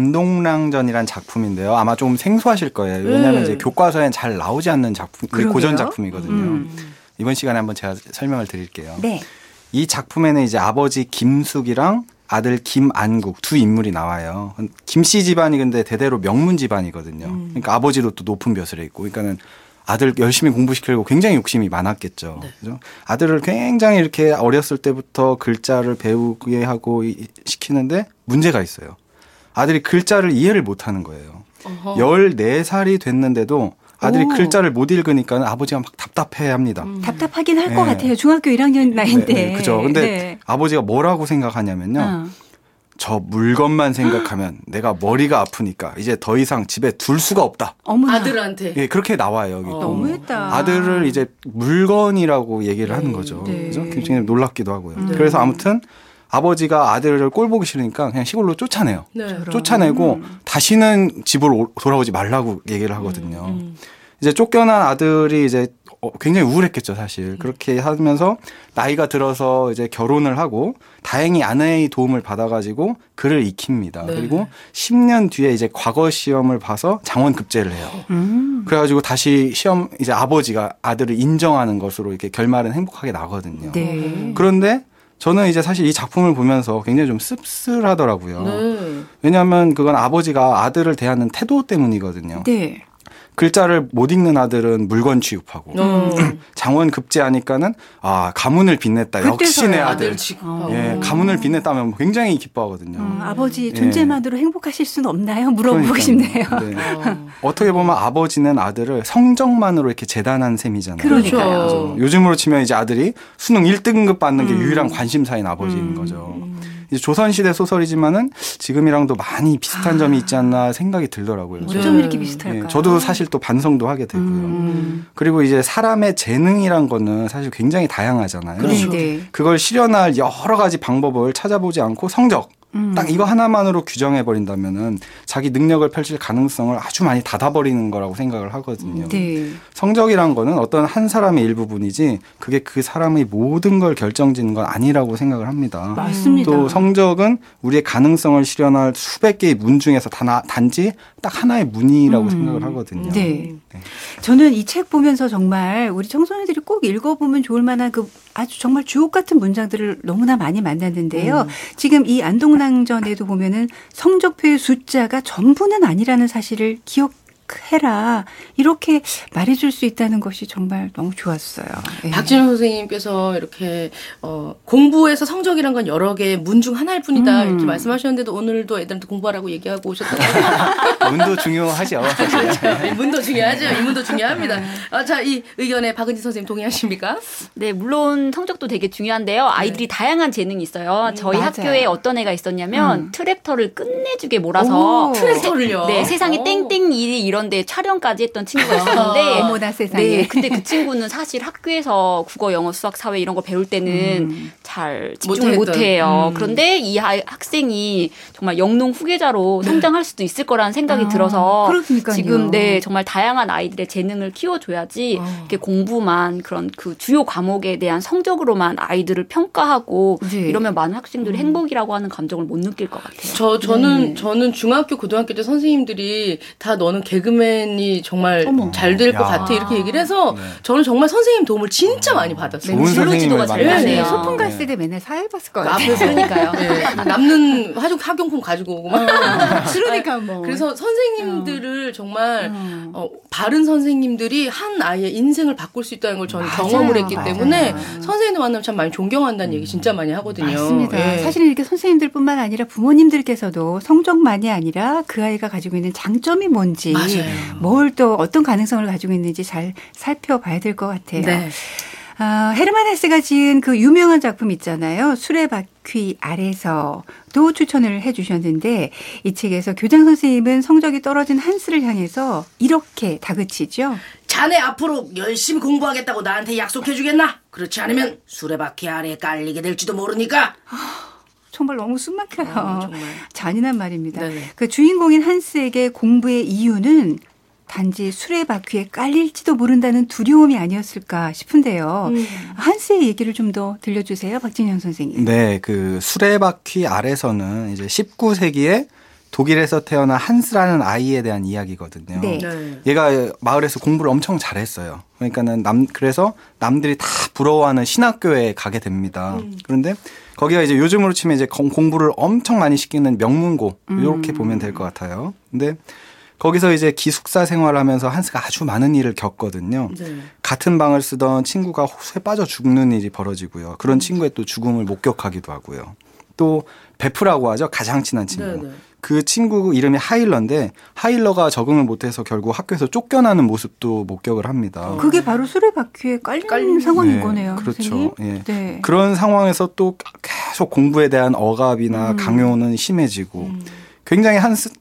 [SPEAKER 3] 안동랑전이란 작품인데요. 아마 좀 생소하실 거예요. 왜냐하면 이제 교과서엔 잘 나오지 않는 작품, 고전 작품이거든요. 이번 시간에 한번 제가 설명을 드릴게요. 네. 이 작품에는 이제 아버지 김숙이랑 아들 김안국 두 인물이 나와요. 김씨 집안이 근데 대대로 명문 집안이거든요. 그러니까 아버지도 또 높은 벼슬에 있고, 그러니까는 아들 열심히 공부시키려고 굉장히 욕심이 많았겠죠. 네. 그죠? 아들을 굉장히 이렇게 어렸을 때부터 글자를 배우게 하고 시키는데 문제가 있어요. 아들이 글자를 이해를 못하는 거예요. 14살이 됐는데도 아들이 글자를 못 읽으니까 아버지가 막 답답해합니다.
[SPEAKER 1] 답답하긴 할 것 같아요. 중학교 1학년 나이인데.
[SPEAKER 3] 네, 그죠. 근데 아버지가 뭐라고 생각하냐면요. 저 물건만 생각하면 내가 머리가 아프니까 이제 더 이상 집에 둘 수가 없다.
[SPEAKER 2] 어머나. 아들한테.
[SPEAKER 3] 예, 그렇게 나와요. 여기.
[SPEAKER 1] 너무했다.
[SPEAKER 3] 아들을 이제 물건이라고 얘기를 하는 거죠.
[SPEAKER 1] 네.
[SPEAKER 3] 그죠? 굉장히 놀랍기도 하고요. 그래서 아무튼 아버지가 아들을 꼴 보기 싫으니까 그냥 시골로 쫓아내요. 네. 쫓아내고 다시는 집으로 돌아오지 말라고 얘기를 하거든요. 이제 쫓겨난 아들이 이제 굉장히 우울했겠죠, 사실. 그렇게 하면서 나이가 들어서 이제 결혼을 하고 다행히 아내의 도움을 받아가지고 글을 익힙니다. 네. 그리고 10년 뒤에 이제 과거 시험을 봐서 장원급제를 해요. 그래가지고 다시 시험 이제 아버지가 아들을 인정하는 것으로 이렇게 결말은 행복하게 나거든요. 네. 그런데 저는 이제 사실 이 작품을 보면서 굉장히 좀 씁쓸하더라고요. 네. 왜냐하면 그건 아버지가 아들을 대하는 태도 때문이거든요. 네. 글자를 못 읽는 아들은 물건 취급하고 장원 급제하니까는 가문을 빛냈다. 역시 내 아들. 예, 가문을 빛냈다면 굉장히 기뻐하거든요.
[SPEAKER 1] 아버지 존재만으로 행복하실 수는 없나요? 물어보고 싶네요.
[SPEAKER 3] 네. 어떻게 보면 아버지는 아들을 성적만으로 이렇게 재단한 셈이잖아요.
[SPEAKER 1] 그러니까요.
[SPEAKER 3] 요즘으로 치면 이제 아들이 수능 1등급 받는 게 유일한 관심사인 아버지인 거죠. 이제 조선시대 소설이지만은 지금이랑도 많이 비슷한 점이 있지 않나 생각이 들더라고요.
[SPEAKER 1] 어쩜 이렇게 비슷할까요?
[SPEAKER 3] 저도 사실 또 반성도 하게 되고요. 그리고 이제 사람의 재능이란 거는 사실 굉장히 다양하잖아요.
[SPEAKER 1] 그렇죠. 네.
[SPEAKER 3] 그걸 실현할 여러 가지 방법을 찾아보지 않고 성적 딱 이거 하나만으로 규정해버린다면은 자기 능력을 펼칠 가능성을 아주 많이 닫아버리는 거라고 생각을 하거든요. 네. 성적이란 거는 어떤 한 사람의 일부분이지 그게 그 사람의 모든 걸 결정짓는 건 아니라고 생각을 합니다.
[SPEAKER 1] 맞습니다.
[SPEAKER 3] 또 성적은 우리의 가능성을 실현할 수백 개의 문 중에서 단지 딱 하나의 문이라고 생각을 하거든요.
[SPEAKER 1] 네. 네. 저는 이 책 보면서 정말 우리 청소년들이 꼭 읽어보면 좋을 만한 그 아주 정말 주옥 같은 문장들을 너무나 많이 만났는데요. 지금 이 안동랑전에도 보면은 성적표의 숫자가 전부는 아니라는 사실을 기억해라. 이렇게 말해줄 수 있다는 것이 정말 너무 좋았어요. 네.
[SPEAKER 2] 박진호 선생님께서 이렇게 공부에서 성적이란 건 여러 개의 문 중 하나일 뿐이다 이렇게 말씀하셨는데도 오늘도 애들한테 공부하라고 얘기하고 오셨더라고요.
[SPEAKER 3] 문도 중요하죠.
[SPEAKER 2] 그렇죠. 문도 중요하죠. 이 문도 중요합니다. 자, 이 의견에 박은지 선생님 동의하십니까?
[SPEAKER 4] 네, 물론 성적도 되게 중요한데요. 아이들이 다양한 재능이 있어요. 저희
[SPEAKER 1] 맞아요.
[SPEAKER 4] 학교에 어떤 애가 있었냐면 트랙터를 끝내주게 몰아서
[SPEAKER 2] 트랙터를요?
[SPEAKER 4] 네, 세상에 땡땡 일이 이런데 촬영까지 했던 친구가 있었는데
[SPEAKER 1] 어머나 세상에.
[SPEAKER 4] 네, 근데 그 친구는 사실 학교에서 국어, 영어, 수학, 사회 이런 거 배울 때는 잘 집중을 못해요. 그런데 이 학생이 정말 영농 후계자로 성장할 수도 있을 거라는 생각이 들어서
[SPEAKER 1] 그렇으니까요.
[SPEAKER 4] 지금 정말 다양한 아이들의 재능을 키워줘야지 이렇게 공부만 그런 그 주요 과목에 대한 성적으로만 아이들을 평가하고 이러면 많은 학생들이 행복이라고 하는 감정을 못 느낄 것 같아요.
[SPEAKER 2] 저는 중학교, 고등학교 때 선생님들이 다 너는 개그맨이 정말 잘 될 것 같아 이렇게 얘기를 해서 저는 정말 선생님 도움을 진짜 많이 받았어요.
[SPEAKER 3] 좋은
[SPEAKER 4] 진로 지도가 잘 되네요.
[SPEAKER 1] 소풍 갔을 때 맨날 사회봤을 것 같아요.
[SPEAKER 2] 앞에서 그러니까요. 네. 남는 학용품 가지고 오고 막.
[SPEAKER 1] 그러니까 뭐.
[SPEAKER 2] 그래서 선생님들을 정말 바른 선생님들이 한 아이의 인생을 바꿀 수 있다는 걸 저는 경험을 했기 때문에 선생님들 만나면 참 많이 존경한다는 얘기 진짜 많이 하거든요.
[SPEAKER 1] 맞습니다.
[SPEAKER 2] 예.
[SPEAKER 1] 사실은 이렇게 선생님들뿐만 아니라 부모님들께서도 성적만이 아니라 그 아이가 가지고 있는 장점이 뭔지 뭘 또 어떤 가능성을 가지고 있는지 잘 살펴봐야 될 것 같아요.
[SPEAKER 2] 네.
[SPEAKER 1] 헤르만 헤세가 지은 그 유명한 작품 있잖아요. 수레바퀴 아래서도 추천을 해 주셨는데 이 책에서 교장 선생님은 성적이 떨어진 한스를 향해서 이렇게 다그치죠.
[SPEAKER 2] 자네 앞으로 열심히 공부하겠다고 나한테 약속해 주겠나? 그렇지 않으면 수레바퀴 아래에 깔리게 될지도 모르니까.
[SPEAKER 1] 정말 너무 숨막혀요.
[SPEAKER 2] 정말.
[SPEAKER 1] 잔인한 말입니다.
[SPEAKER 2] 네네.
[SPEAKER 1] 그 주인공인 한스에게 공부의 이유는 단지 수레바퀴에 깔릴지도 모른다는 두려움이 아니었을까 싶은데요. 한스의 얘기를 좀 더 들려주세요. 박진현 선생님.
[SPEAKER 3] 네, 그 수레바퀴 아래서는 이제 19세기에 독일에서 태어난 한스라는 아이에 대한 이야기거든요.
[SPEAKER 1] 네.
[SPEAKER 3] 얘가 마을에서 공부를 엄청 잘했어요. 그러니까는 그래서 남들이 다 부러워하는 신학교에 가게 됩니다. 그런데 거기가 이제 요즘으로 치면 이제 공부를 엄청 많이 시키는 명문고 이렇게 보면 될 것 같아요. 근데 거기서 이제 기숙사 생활하면서 한스가 아주 많은 일을 겪거든요.
[SPEAKER 2] 네.
[SPEAKER 3] 같은 방을 쓰던 친구가 호수에 빠져 죽는 일이 벌어지고요. 그런 친구의 또 죽음을 목격하기도 하고요. 또 베프라고 하죠. 가장 친한 친구.
[SPEAKER 2] 네네.
[SPEAKER 3] 그 친구 이름이 하일러인데 하일러가 적응을 못해서 결국 학교에서 쫓겨나는 모습도 목격을 합니다.
[SPEAKER 1] 그게 바로 수레바퀴에 깔리는 상황인
[SPEAKER 3] 네,
[SPEAKER 1] 거네요.
[SPEAKER 3] 그렇죠. 예.
[SPEAKER 1] 네.
[SPEAKER 3] 그런 상황에서 또 계속 공부에 대한 억압이나 강요는 심해지고 굉장히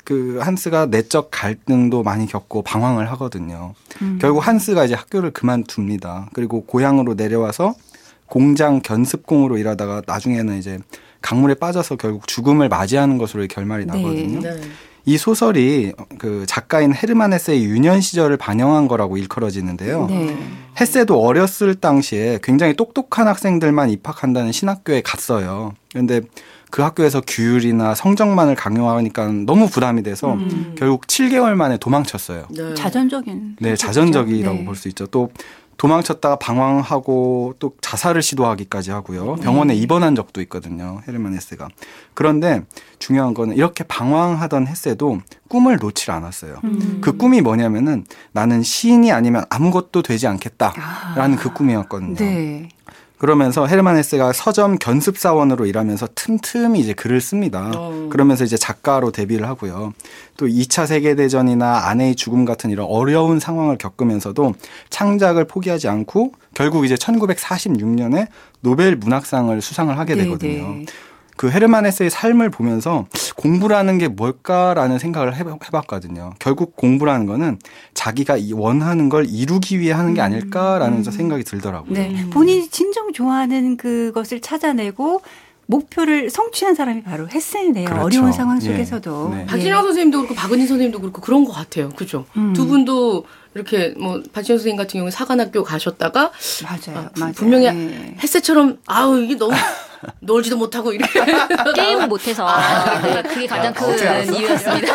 [SPEAKER 3] 한스가 내적 갈등도 많이 겪고 방황을 하거든요. 결국 한스가 이제 학교를 그만둡니다. 그리고 고향으로 내려와서 공장 견습공으로 일하다가 나중에는 이제 강물에 빠져서 결국 죽음을 맞이하는 것으로 결말이 나거든요.
[SPEAKER 2] 네.
[SPEAKER 3] 이 소설이 그 작가인 헤르만 헤세의 유년 시절을 반영한 거라고 일컬어지는데요.
[SPEAKER 1] 네.
[SPEAKER 3] 헤세도 어렸을 당시에 굉장히 똑똑한 학생들만 입학한다는 신학교에 갔어요. 그런데 그 학교에서 규율이나 성적만을 강요하니까 너무 부담이 돼서 결국 7개월 만에 도망쳤어요.
[SPEAKER 2] 네.
[SPEAKER 1] 자전적인.
[SPEAKER 3] 네, 자전적이라고
[SPEAKER 1] 네.
[SPEAKER 3] 볼 수 있죠. 또 도망쳤다가 방황하고 또 자살을 시도하기까지 하고요. 병원에 입원한 적도 있거든요. 헤르만 헤세가. 그런데 중요한 거는 이렇게 방황하던 헤세도 꿈을 놓질 않았어요. 그 꿈이 뭐냐면은 나는 시인이 아니면 아무것도 되지 않겠다라는 그 꿈이었거든요.
[SPEAKER 1] 네.
[SPEAKER 3] 그러면서 헤르만 헤세가 서점 견습사원으로 일하면서 틈틈이 이제 글을 씁니다. 그러면서 이제 작가로 데뷔를 하고요. 또 2차 세계대전이나 아내의 죽음 같은 이런 어려운 상황을 겪으면서도 창작을 포기하지 않고 결국 이제 1946년에 노벨 문학상을 수상을 하게 되거든요.
[SPEAKER 1] 네.
[SPEAKER 3] 그 헤르만 헤세의 삶을 보면서 공부라는 게 뭘까라는 생각을 해봤거든요. 결국 공부라는 거는 자기가 원하는 걸 이루기 위해 하는 게 아닐까라는 생각이 들더라고요.
[SPEAKER 1] 네. 본인이 진정 좋아하는 그것을 찾아내고 목표를 성취한 사람이 바로 헤세네요.
[SPEAKER 3] 그렇죠.
[SPEAKER 1] 어려운 상황 속에서도.
[SPEAKER 3] 예. 네.
[SPEAKER 2] 박진영 선생님도 그렇고 박은희 선생님도 그렇고 그런 것 같아요. 그죠? 두 분도 이렇게 뭐 박진영 선생님 같은 경우는 사관학교 가셨다가
[SPEAKER 1] 맞아요. 맞아요.
[SPEAKER 2] 분명히
[SPEAKER 1] 네.
[SPEAKER 2] 햇새처럼 아우 이게 너무 놀지도 못하고 이렇게
[SPEAKER 4] 게임을 못해서 네, 그게 가장 큰 이유였습니다.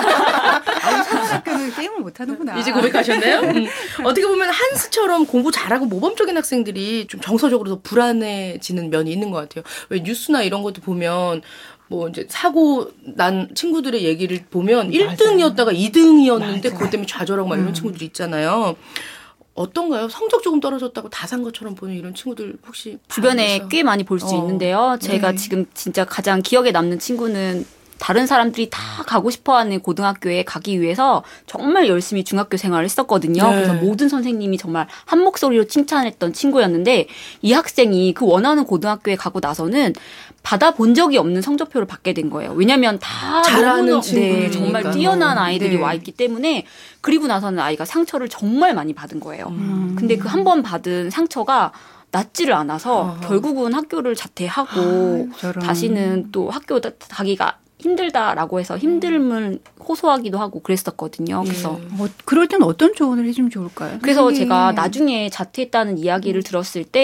[SPEAKER 1] 학교는 게임을 못하는구나.
[SPEAKER 2] 이제 고백하셨네요. 어떻게 보면 한스처럼 공부 잘하고 모범적인 학생들이 좀 정서적으로 더 불안해지는 면이 있는 것 같아요. 왜 뉴스나 이런 것도 보면 뭐 이제 사고 난 친구들의 얘기를 보면 1등이었다가 2등이었는데 그것 때문에 좌절하고 막 이런 친구들이 있잖아요. 어떤가요? 성적 조금 떨어졌다고 다 산 것처럼 보는 이런 친구들 혹시
[SPEAKER 4] 주변에 꽤 많이 볼 수 있는데요. 제가
[SPEAKER 1] 네.
[SPEAKER 4] 지금 진짜 가장 기억에 남는 친구는 다른 사람들이 다 가고 싶어하는 고등학교에 가기 위해서 정말 열심히 중학교 생활을 했었거든요.
[SPEAKER 2] 네.
[SPEAKER 4] 그래서 모든 선생님이 정말 한 목소리로 칭찬했던 친구였는데 이 학생이 그 원하는 고등학교에 가고 나서는 받아본 적이 없는 성적표를 받게 된 거예요. 왜냐하면 다
[SPEAKER 2] 잘하는
[SPEAKER 4] 너무나,
[SPEAKER 2] 친구들이니까.
[SPEAKER 4] 정말 뛰어난 아이들이
[SPEAKER 1] 네.
[SPEAKER 4] 와 있기 때문에 그리고 나서는 아이가 상처를 정말 많이 받은 거예요. 근데 그 한 번 받은 상처가 낫지를 않아서 결국은 학교를 자퇴하고
[SPEAKER 1] 저런.
[SPEAKER 4] 다시는 또 학교 가기가 힘들다라고 해서 힘듦을 호소하기도 하고 그랬었거든요. 그래서
[SPEAKER 1] 그럴 땐 어떤 조언을 해주면 좋을까요?
[SPEAKER 4] 그래서
[SPEAKER 1] 선생님.
[SPEAKER 4] 제가 나중에 자퇴했다는 이야기를 들었을 때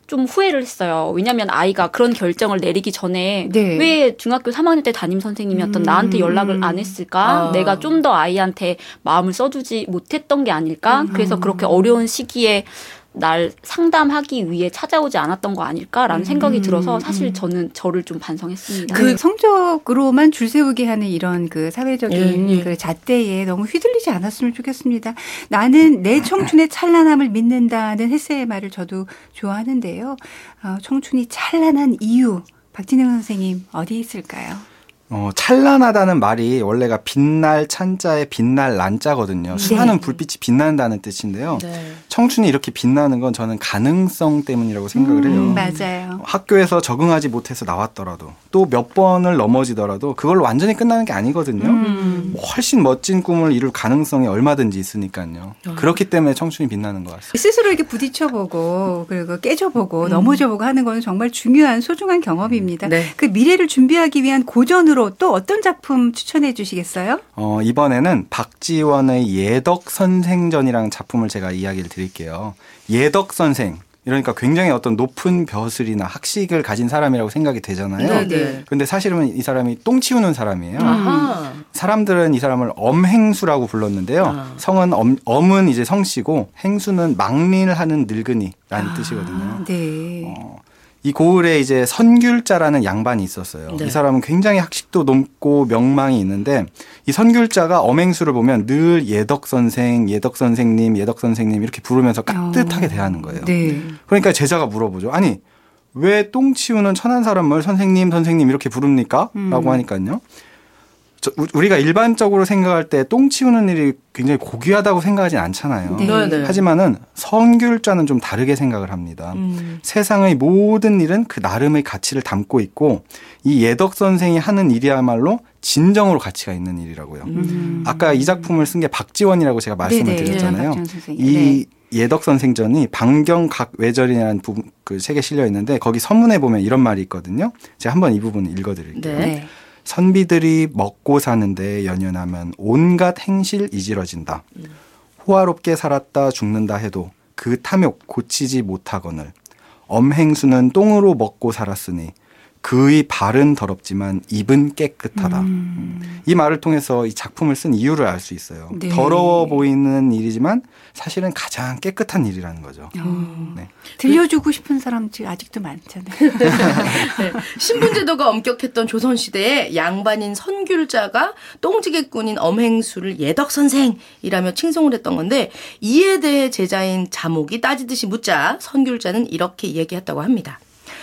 [SPEAKER 4] 좀 후회를 했어요. 왜냐하면 아이가 그런 결정을 내리기 전에
[SPEAKER 1] 네.
[SPEAKER 4] 왜 중학교 3학년 때 담임 선생님이었던 나한테 연락을 안 했을까? 내가 좀 더 아이한테 마음을 써주지 못했던 게 아닐까? 그래서 그렇게 어려운 시기에 날 상담하기 위해 찾아오지 않았던 거 아닐까라는 생각이 들어서 사실 저는 저를 좀 반성했습니다.
[SPEAKER 1] 그 성적으로만 줄 세우게 하는 이런 그 사회적인 그 잣대에 너무 휘둘리지 않았으면 좋겠습니다. 나는 내 청춘의 찬란함을 믿는다는 헬스의 말을 저도 좋아하는데요. 청춘이 찬란한 이유, 박진영 선생님 어디 있을까요?
[SPEAKER 3] 찬란하다는 말이 원래가 빛날 찬자에 빛날 난자거든요. 수많은 불빛이 빛난다는 뜻인데요.
[SPEAKER 2] 네.
[SPEAKER 3] 청춘이 이렇게 빛나는 건 저는 가능성 때문이라고 생각을 해요.
[SPEAKER 1] 맞아요.
[SPEAKER 3] 학교에서 적응하지 못해서 나왔더라도 또 몇 번을 넘어지더라도 그걸로 완전히 끝나는 게 아니거든요. 뭐 훨씬 멋진 꿈을 이룰 가능성이 얼마든지 있으니까요. 그렇기 때문에 청춘이 빛나는 것 같습니다.
[SPEAKER 1] 스스로 이렇게 부딪혀보고 그리고 깨져보고 넘어져보고 하는 건 정말 중요한 소중한 경험입니다.
[SPEAKER 2] 네.
[SPEAKER 1] 그 미래를 준비하기 위한 고전으로 또 어떤 작품 추천해 주시겠어요?
[SPEAKER 3] 이번에는 박지원의 예덕 선생전이라는 작품을 제가 이야기를 드릴게요. 예덕 선생. 이러니까 굉장히 어떤 높은 벼슬이나 학식을 가진 사람이라고 생각이 되잖아요.
[SPEAKER 2] 네네.
[SPEAKER 3] 근데 사실은 이 사람이 똥 치우는 사람이에요.
[SPEAKER 2] 아하.
[SPEAKER 3] 사람들은 이 사람을 엄행수라고 불렀는데요. 성은 엄은 이제 성씨고 행수는 망린을 하는 늙은이라는 뜻이거든요.
[SPEAKER 1] 네.
[SPEAKER 3] 이 고을에 이제 선귤자라는 양반이 있었어요.
[SPEAKER 2] 네.
[SPEAKER 3] 이 사람은 굉장히 학식도 높고 명망이 있는데 이 선귤자가 엄행수를 보면 늘 예덕 선생, 예덕 선생님, 예덕 선생님 이렇게 부르면서 깍듯하게 대하는 거예요.
[SPEAKER 1] 네.
[SPEAKER 3] 그러니까 제자가 물어보죠. 아니 왜 똥 치우는 천한 사람을 선생님, 선생님 이렇게 부릅니까? 라고 하니까요. 우리가 일반적으로 생각할 때 똥 치우는 일이 굉장히 고귀하다고 생각하진 않잖아요.
[SPEAKER 2] 네.
[SPEAKER 3] 하지만은 선귤자는 좀 다르게 생각을 합니다. 세상의 모든 일은 그 나름의 가치를 담고 있고 이 예덕 선생이 하는 일이야말로 진정으로 가치가 있는 일이라고요. 아까 이 작품을 쓴 게 박지원이라고 제가 말씀을 드렸잖아요. 이 예덕 선생전이 방경각외절이라는 그 책에 실려 있는데 거기 서문에 보면 이런 말이 있거든요. 제가 한번 이 부분을 읽어드릴게요.
[SPEAKER 1] 네.
[SPEAKER 3] 선비들이 먹고 사는데 연연하면 온갖 행실 이지러진다. 호화롭게 살았다 죽는다 해도 그 탐욕 고치지 못하거늘. 엄행수는 똥으로 먹고 살았으니 그의 발은 더럽지만 입은 깨끗하다. 이 말을 통해서 이 작품을 쓴 이유를 알 수 있어요.
[SPEAKER 1] 네.
[SPEAKER 3] 더러워 보이는 일이지만 사실은 가장 깨끗한 일이라는 거죠. 네.
[SPEAKER 1] 들려주고 싶은 사람 지금 아직도 많잖아요.
[SPEAKER 2] 네. 신분제도가 엄격했던 조선시대에 양반인 선귤자가 똥지개꾼인 엄행수를 예덕선생이라며 칭송을 했던 건데 이에 대해 제자인 자목이 따지듯이 묻자 선귤자는 이렇게 얘기했다고 합니다.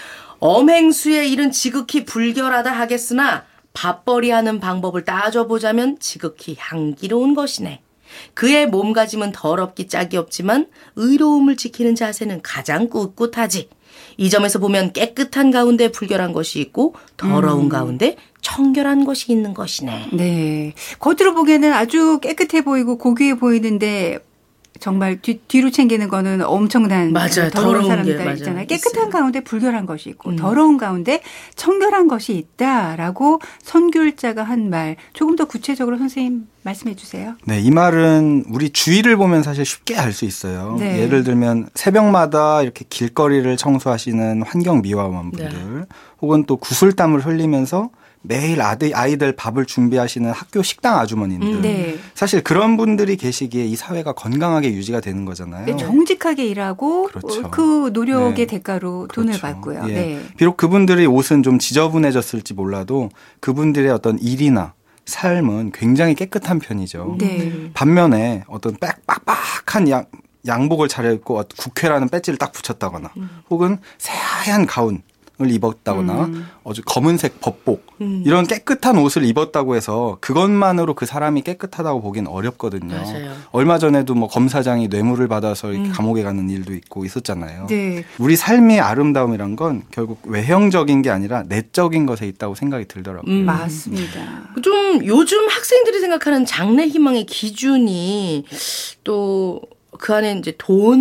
[SPEAKER 2] 엄행수의 일은 지극히 불결하다 하겠으나 밥벌이하는 방법을 따져보자면 지극히 향기로운 것이네. 그의 몸가짐은 더럽기 짝이 없지만 의로움을 지키는 자세는 가장 꿋꿋하지. 이 점에서 보면 깨끗한 가운데 불결한 것이 있고 더러운 가운데 청결한 것이 있는 것이네.
[SPEAKER 1] 네. 겉으로 보기에는 아주 깨끗해 보이고 고귀해 보이는데 정말 뒤로 챙기는 거는 엄청난
[SPEAKER 2] 맞아요.
[SPEAKER 1] 더러운
[SPEAKER 2] 더러운
[SPEAKER 1] 사람들
[SPEAKER 2] 게, 맞아요.
[SPEAKER 1] 있잖아요. 깨끗한
[SPEAKER 2] 있어요.
[SPEAKER 1] 가운데 불결한 것이 있고 더러운 가운데 청결한 것이 있다라고 선귤자가 한 말 조금 더 구체적으로 선생님 말씀해 주세요.
[SPEAKER 3] 네, 이 말은 우리 주위를 보면 사실 쉽게 알 수 있어요.
[SPEAKER 1] 네.
[SPEAKER 3] 예를 들면 새벽마다 이렇게 길거리를 청소하시는 환경미화원분들
[SPEAKER 2] 네.
[SPEAKER 3] 혹은 또 구슬땀을 흘리면서 매일 아이들 밥을 준비하시는 학교 식당 아주머니들.
[SPEAKER 1] 네.
[SPEAKER 3] 사실 그런 분들이 계시기에 이 사회가 건강하게 유지가 되는 거잖아요.
[SPEAKER 1] 정직하게 일하고
[SPEAKER 3] 그렇죠.
[SPEAKER 1] 그 노력의
[SPEAKER 3] 네.
[SPEAKER 1] 대가로 돈을
[SPEAKER 3] 그렇죠.
[SPEAKER 1] 받고요.
[SPEAKER 3] 예.
[SPEAKER 1] 네.
[SPEAKER 3] 비록 그분들의 옷은 좀 지저분해졌을지 몰라도 그분들의 어떤 일이나 삶은 굉장히 깨끗한 편이죠.
[SPEAKER 1] 네.
[SPEAKER 3] 반면에 어떤 빡빡한 양복을 차려입고 국회라는 배지를 딱 붙였다거나 혹은 새하얀 가운을 입었다거나 아주 검은색 법복 이런 깨끗한 옷을 입었다고 해서 그것만으로 그 사람이 깨끗하다고 보기는 어렵거든요.
[SPEAKER 2] 맞아요.
[SPEAKER 3] 얼마 전에도 뭐 검사장이 뇌물을 받아서 이렇게 감옥에 가는 일도 있고 있었잖아요.
[SPEAKER 1] 네.
[SPEAKER 3] 우리 삶의 아름다움이란 건 결국 외형적인 게 아니라 내적인 것에 있다고 생각이 들더라고요.
[SPEAKER 1] 맞습니다.
[SPEAKER 2] 좀 요즘 학생들이 생각하는 장래 희망의 기준이 또 그 안에 이제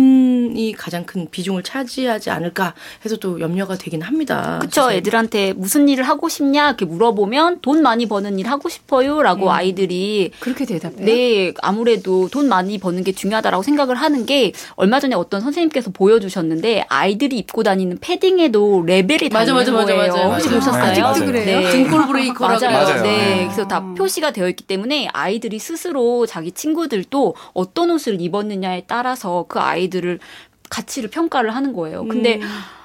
[SPEAKER 2] 돈이 가장 큰 비중을 차지하지 않을까 해서 또 염려가 되긴 합니다.
[SPEAKER 4] 그렇죠. 애들한테 무슨 일을 하고 싶냐 이렇게 물어보면 돈 많이 버는 일 하고 싶어요라고 아이들이
[SPEAKER 1] 그렇게 대답해요.
[SPEAKER 4] 네, 아무래도 돈 많이 버는 게 중요하다라고 생각을 하는 게 얼마 전에 어떤 선생님께서 보여주셨는데 아이들이 입고 다니는 패딩에도 레벨이 다른 거예요. 혹시 보셨어요?
[SPEAKER 1] 아직도 그래요?
[SPEAKER 4] 네.
[SPEAKER 2] 등골 브레이커라고.
[SPEAKER 4] 맞아요. 네. 그래서 다 표시가 되어 있기 때문에 아이들이 스스로 자기 친구들도 어떤 옷을 입었느냐에 따라서 그 아이들을 가치를 평가를 하는 거예요. 근데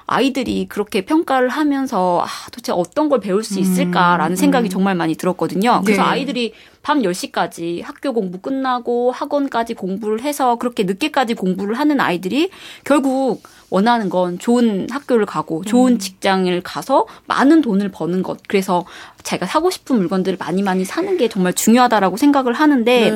[SPEAKER 4] 아이들이 그렇게 평가를 하면서 도대체 어떤 걸 배울 수 있을까라는 생각이 정말 많이 들었거든요. 그래서
[SPEAKER 1] 네.
[SPEAKER 4] 아이들이 밤 10시까지 학교 공부 끝나고 학원까지 공부를 해서 그렇게 늦게까지 공부를 하는 아이들이 결국 원하는 건 좋은 학교를 가고 좋은 직장을 가서 많은 돈을 버는 것. 그래서 자기가 사고 싶은 물건들을 많이 사는 게 정말 중요하다라고 생각을 하는데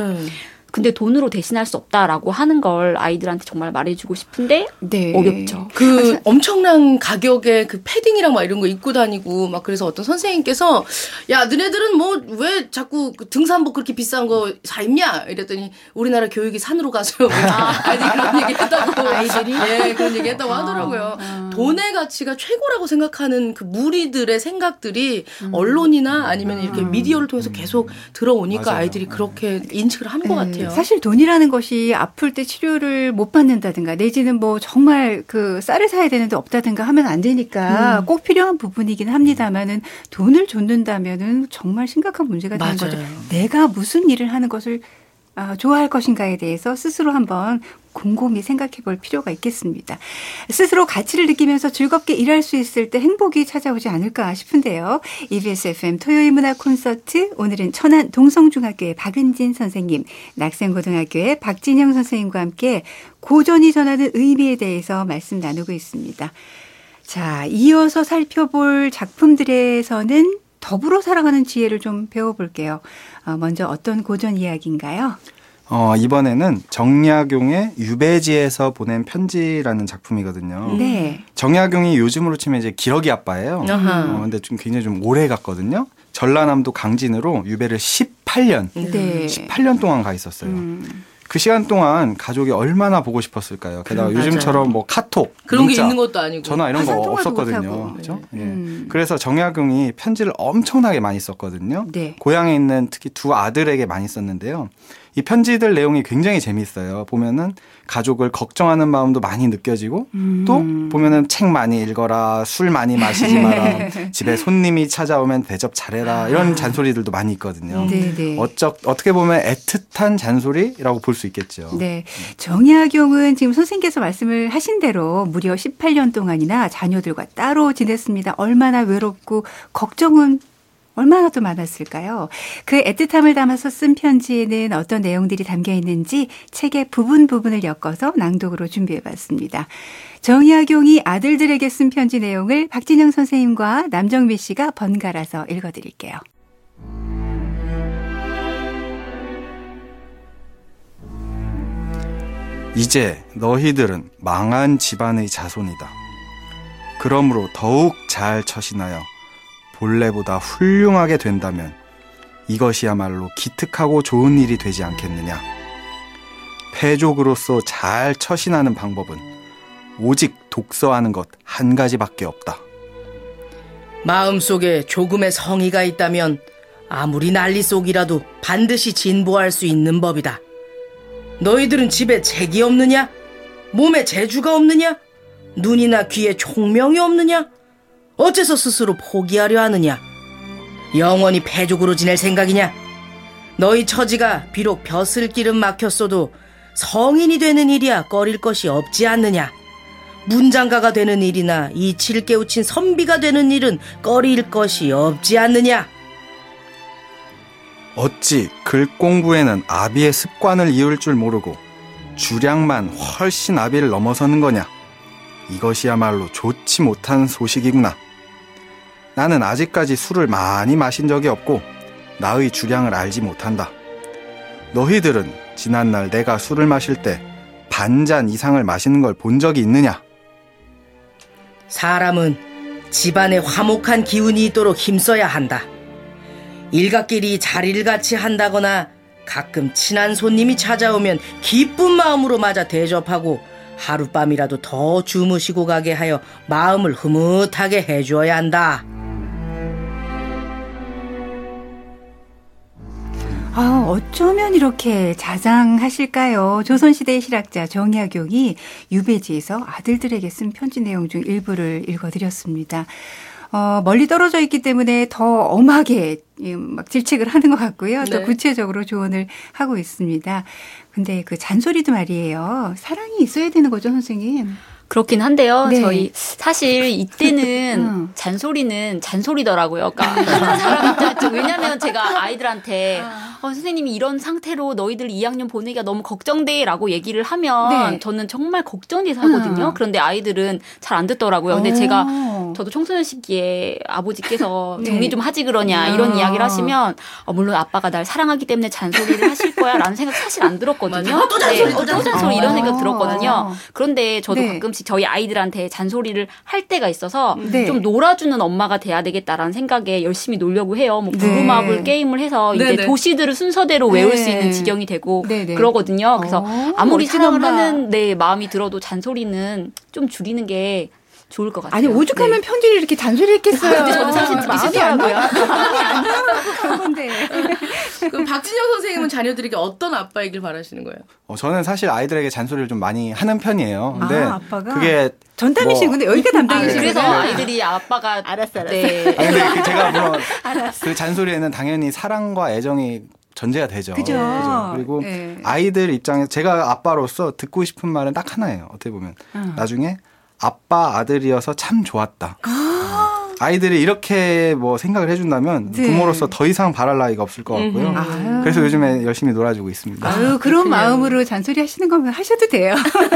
[SPEAKER 4] 근데 돈으로 대신할 수 없다라고 하는 걸 아이들한테 정말 말해주고 싶은데
[SPEAKER 1] 네.
[SPEAKER 4] 어렵죠.
[SPEAKER 2] 그 엄청난 가격의 그 패딩이랑 막 이런 거 입고 다니고 막 그래서 어떤 선생님께서 야 너네들은 뭐 왜 자꾸 그 등산복 그렇게 비싼 거 사 입냐 이랬더니 우리나라 교육이 산으로 가서 아이들이 그런 얘기 했다고 아이들이 예 그런 얘기 했다고 하더라고요. 돈의 가치가 최고라고 생각하는 그 무리들의 생각들이 언론이나 아니면 이렇게 미디어를 통해서 계속 들어오니까
[SPEAKER 3] 맞아요.
[SPEAKER 2] 아이들이 그렇게 인식을 하는 것 같아요.
[SPEAKER 1] 사실 돈이라는 것이 아플 때 치료를 못 받는다든가 내지는 뭐 정말 그 쌀을 사야 되는데 없다든가 하면 안 되니까 꼭 필요한 부분이긴 합니다만은 돈을 줬는다면은 정말 심각한 문제가 되는 거죠. 내가 무슨 일을 하는 것을 좋아할 것인가에 대해서 스스로 한번 곰곰이 생각해 볼 필요가 있겠습니다. 스스로 가치를 느끼면서 즐겁게 일할 수 있을 때 행복이 찾아오지 않을까 싶은데요. EBS FM 토요일 문화 콘서트 오늘은 천안 동성중학교의 박은진 선생님, 낙생고등학교의 박진영 선생님과 함께 고전이 전하는 의미에 대해서 말씀 나누고 있습니다. 자, 이어서 살펴볼 작품들에서는 더불어 살아가는 지혜를 좀 배워볼게요. 먼저 어떤 고전 이야기인가요?
[SPEAKER 3] 이번에는 정약용의 유배지에서 보낸 편지라는 작품이거든요.
[SPEAKER 1] 네.
[SPEAKER 3] 정약용이 요즘으로 치면 이제 기러기 아빠예요. 근데 좀 굉장히 좀 오래 갔거든요. 전라남도 강진으로 유배를 18년,
[SPEAKER 1] 네.
[SPEAKER 3] 18년 동안 가 있었어요. 그 시간 동안 가족이 얼마나 보고 싶었을까요? 게다가 요즘처럼 뭐 카톡,
[SPEAKER 2] 그런
[SPEAKER 3] 문자,
[SPEAKER 2] 게 있는 것도 아니고
[SPEAKER 3] 전화 이런 거 없었거든요. 그렇죠? 그래서 정약용이 편지를 엄청나게 많이 썼거든요.
[SPEAKER 1] 네.
[SPEAKER 3] 고향에 있는 특히 두 아들에게 많이 썼는데요. 이 편지들 내용이 굉장히 재미있어요. 보면은 가족을 걱정하는 마음도 많이 느껴지고 또 보면은 책 많이 읽어라, 술 많이 마시지 마라, 집에 손님이 찾아오면 대접 잘해라 이런 잔소리들도 많이 있거든요.
[SPEAKER 1] 네네.
[SPEAKER 3] 어떻게 보면 애틋한 잔소리라고 볼 수 있겠죠.
[SPEAKER 1] 네. 정약용은 지금 선생님께서 말씀을 하신 대로 무려 18년 동안이나 자녀들과 따로 지냈습니다. 얼마나 외롭고 걱정은 얼마나 더 많았을까요? 그 애틋함을 담아서 쓴 편지에는 어떤 내용들이 담겨 있는지 책의 부분을 엮어서 낭독으로 준비해봤습니다. 정약용이 아들들에게 쓴 편지 내용을 박진영 선생님과 남정미 씨가 번갈아서 읽어드릴게요.
[SPEAKER 3] 이제 너희들은 망한 집안의 자손이다. 그러므로 더욱 잘 처신하여 본래보다 훌륭하게 된다면 이것이야말로 기특하고 좋은 일이 되지 않겠느냐. 패족으로서 잘 처신하는 방법은 오직 독서하는 것 한 가지밖에 없다.
[SPEAKER 2] 마음속에 조금의 성의가 있다면 아무리 난리 속이라도 반드시 진보할 수 있는 법이다. 너희들은 집에 책이 없느냐? 몸에 재주가 없느냐? 눈이나 귀에 총명이 없느냐? 어째서 스스로 포기하려 하느냐? 영원히 패족으로 지낼 생각이냐? 너희 처지가 비록 벼슬길은 막혔어도 성인이 되는 일이야 꺼릴 것이 없지 않느냐? 문장가가 되는 일이나 이치를 깨우친 선비가 되는 일은 꺼릴 것이 없지 않느냐?
[SPEAKER 3] 어찌 글 공부에는 아비의 습관을 이을 줄 모르고 주량만 훨씬 아비를 넘어서는 거냐? 이것이야말로 좋지 못한 소식이구나. 나는 아직까지 술을 많이 마신 적이 없고 나의 주량을 알지 못한다. 너희들은 지난날 내가 술을 마실 때 반잔 이상을 마시는 걸 본 적이 있느냐?
[SPEAKER 2] 사람은 집안에 화목한 기운이 있도록 힘써야 한다. 일가끼리 자리를 같이 한다거나 가끔 친한 손님이 찾아오면 기쁜 마음으로 맞아 대접하고 하룻밤이라도 더 주무시고 가게 하여 마음을 흐뭇하게 해주어야 한다.
[SPEAKER 1] 어쩌면 이렇게 자장하실까요? 조선시대 실학자 정약용이 유배지에서 아들들에게 쓴 편지 내용 중 일부를 읽어드렸습니다. 멀리 떨어져 있기 때문에 더 엄하게 막 질책을 하는 것 같고요. 또
[SPEAKER 2] 네.
[SPEAKER 1] 구체적으로 조언을 하고 있습니다. 근데 그 잔소리도 말이에요. 사랑이 있어야 되는 거죠, 선생님?
[SPEAKER 4] 그렇긴 한데요.
[SPEAKER 1] 네.
[SPEAKER 4] 저희 사실 이때는 잔소리는 잔소리더라고요. 그러니까 사람 입장에서 왜냐하면 제가 아이들한테 선생님이 이런 상태로 너희들 2학년 보내기가 너무 걱정돼라고 얘기를 하면
[SPEAKER 1] 네.
[SPEAKER 4] 저는 정말 걱정돼서 하거든요. 그런데 아이들은 잘 안 듣더라고요. 근데 저도 청소년 시기에 아버지께서
[SPEAKER 1] 네.
[SPEAKER 4] 정리 좀 하지 그러냐 이런 이야기를 하시면 물론 아빠가 날 사랑하기 때문에 잔소리를 하실 거야라는 생각 사실 안 들었거든요.
[SPEAKER 2] 또 잔소리,
[SPEAKER 4] 또 잔소리 이런 생각 들었거든요. 그런데 저도
[SPEAKER 1] 네.
[SPEAKER 4] 가끔씩 저희 아이들한테 잔소리를 할 때가 있어서
[SPEAKER 1] 네.
[SPEAKER 4] 좀 놀아주는 엄마가 돼야 되겠다라는 생각에 열심히 놀려고 해요. 뭐 부루마블
[SPEAKER 1] 네.
[SPEAKER 4] 게임을 해서
[SPEAKER 2] 네,
[SPEAKER 4] 이제
[SPEAKER 2] 네.
[SPEAKER 4] 도시들을 순서대로 외울 수 있는
[SPEAKER 1] 네.
[SPEAKER 4] 지경이 되고
[SPEAKER 1] 네, 네.
[SPEAKER 4] 그러거든요. 그래서 아무리
[SPEAKER 1] 멋진
[SPEAKER 4] 사랑을
[SPEAKER 1] 엄마.
[SPEAKER 4] 하는 내 마음이 들어도 잔소리는 좀 줄이는 게 좋을 것 같아요.
[SPEAKER 1] 아니 오죽하면
[SPEAKER 4] 네.
[SPEAKER 1] 편지를 이렇게 잔소리했겠어요.
[SPEAKER 4] 근데 저는 사실 듣기 싫더라고요.
[SPEAKER 1] 그런 건데.
[SPEAKER 2] 그럼 박진영 선생님은 자녀들에게 어떤 아빠이길 바라시는 거예요?
[SPEAKER 3] 저는 사실 아이들에게 잔소리를 좀 많이 하는 편이에요. 근데
[SPEAKER 1] 아빠가?
[SPEAKER 3] 그게
[SPEAKER 1] 전담이시군요. 여기가 담당이시군요.
[SPEAKER 4] 그래서 아이들이 아빠가
[SPEAKER 1] 알았어.
[SPEAKER 4] 네.
[SPEAKER 3] 근데 제가 물론 그 잔소리에는 당연히 사랑과 애정이 전제가 되죠.
[SPEAKER 1] 그죠.
[SPEAKER 3] 그리고
[SPEAKER 1] 네.
[SPEAKER 3] 아이들 입장에서 제가 아빠로서 듣고 싶은 말은 딱 하나예요. 어떻게 보면 나중에 아빠 아들이어서 참 좋았다. 아이들이 이렇게 뭐 생각을 해준다면
[SPEAKER 1] 네.
[SPEAKER 3] 부모로서 더 이상 바랄 나위가 없을 것 같고요.
[SPEAKER 1] 아유.
[SPEAKER 3] 그래서 요즘에 열심히 놀아주고 있습니다.
[SPEAKER 1] 아유, 그런 마음으로 잔소리 하시는 거면 하셔도 돼요.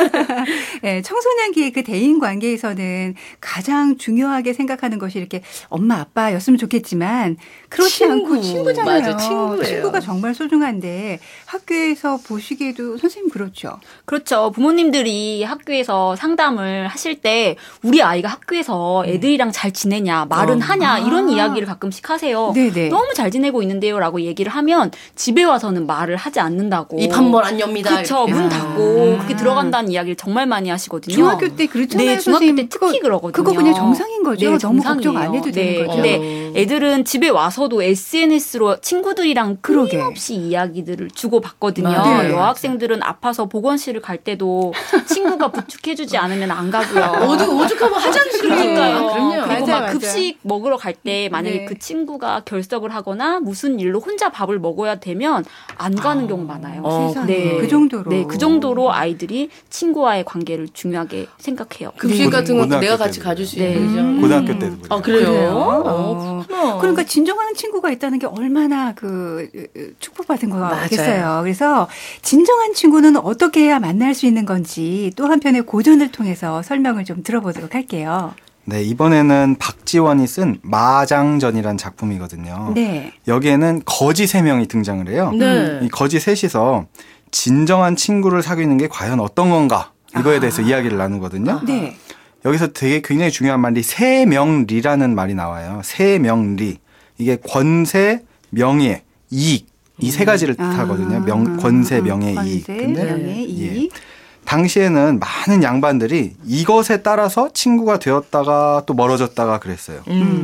[SPEAKER 1] 네, 청소년기의 그 대인 관계에서는 가장 중요하게 생각하는 것이 이렇게 엄마, 아빠였으면 좋겠지만 그렇지
[SPEAKER 2] 친구.
[SPEAKER 1] 않고 친구잖아요.
[SPEAKER 2] 맞아, 친구예요.
[SPEAKER 1] 친구가 정말 소중한데 학교에서 보시기에도 선생님 그렇죠.
[SPEAKER 4] 그렇죠. 부모님들이 학교에서 상담을 하실 때 우리 아이가 학교에서 애들이랑 잘 지내냐, 말은 하냐 이런 이야기를 가끔씩 하세요.
[SPEAKER 1] 네네.
[SPEAKER 4] 너무 잘 지내고 있는데요 라고 얘기를 하면 집에 와서는 말을 하지 않는다고.
[SPEAKER 2] 입 한 번 안 엽니다.
[SPEAKER 4] 그렇죠.
[SPEAKER 2] 이렇게.
[SPEAKER 4] 문 닫고 그렇게 들어간다는 이야기를 정말 많이 하시거든요.
[SPEAKER 1] 중학교 때 그렇잖아요.
[SPEAKER 4] 네, 중학교
[SPEAKER 1] 선생님.
[SPEAKER 4] 때 특히 그러거든요.
[SPEAKER 1] 그거 그냥 정상인 거죠.
[SPEAKER 4] 네,
[SPEAKER 1] 너무 걱정
[SPEAKER 4] 정상이에요.
[SPEAKER 1] 안 해도
[SPEAKER 4] 네,
[SPEAKER 1] 되는 거죠.
[SPEAKER 4] 근데 애들은 집에 와서도 SNS로 친구들이랑
[SPEAKER 1] 그러게.
[SPEAKER 4] 끊임없이 이야기들을 주고받거든요.
[SPEAKER 2] 맞아요.
[SPEAKER 4] 여학생들은 아파서 보건실을 갈 때도 친구가 부축해주지 않으면 안 가고요.
[SPEAKER 2] 오죽하면 화장실을
[SPEAKER 4] 그러니까요.
[SPEAKER 2] 그럼요.
[SPEAKER 4] 그리고
[SPEAKER 1] 맞아요,
[SPEAKER 4] 막
[SPEAKER 1] 맞아요.
[SPEAKER 4] 급식 먹으러 갈 때 만약에
[SPEAKER 1] 네.
[SPEAKER 4] 그 친구가 결석을 하거나 무슨 일로 혼자 밥을 먹어야 되면 안 가는 경우 많아요.
[SPEAKER 1] 세상에. 그 정도로.
[SPEAKER 4] 네, 그 정도로 아이들이 친구와의 관계를 중요하게 생각해요.
[SPEAKER 2] 급식 같은 건
[SPEAKER 3] 고등학교
[SPEAKER 2] 내가 같이
[SPEAKER 3] 때도
[SPEAKER 2] 가줄 수
[SPEAKER 4] 네.
[SPEAKER 2] 있는 거죠.
[SPEAKER 3] 고등학교 때도 그래요.
[SPEAKER 2] 아, 그래요?
[SPEAKER 1] 그래요?
[SPEAKER 2] 그렇구나.
[SPEAKER 1] 그러니까 진정한 친구가 있다는 게 얼마나 그 축복받은 거겠어요. 그래서 진정한 친구는 어떻게 해야 만날 수 있는 건지 또 한편의 고전을 통해서 설명을 좀 들어보도록 할게요.
[SPEAKER 3] 네, 이번에는 박지원이 쓴 마장전이라는 작품이거든요.
[SPEAKER 1] 네.
[SPEAKER 3] 여기에는 거지 3명이 등장을 해요.
[SPEAKER 2] 네.
[SPEAKER 3] 이 거지 셋이서 진정한 친구를 사귀는 게 과연 어떤 건가 이거에 대해서 이야기를 나누거든요.
[SPEAKER 1] 네.
[SPEAKER 3] 여기서 되게 굉장히 중요한 말이 세명리라는 말이 나와요. 세명리. 이게 권세, 명예, 이익 이 세 가지를 뜻하거든요. 권세, 명예, 이익.
[SPEAKER 1] 권세,
[SPEAKER 3] 근데
[SPEAKER 1] 명예, 이익.
[SPEAKER 3] 당시에는 많은 양반들이 이것에 따라서 친구가 되었다가 또 멀어졌다가 그랬어요.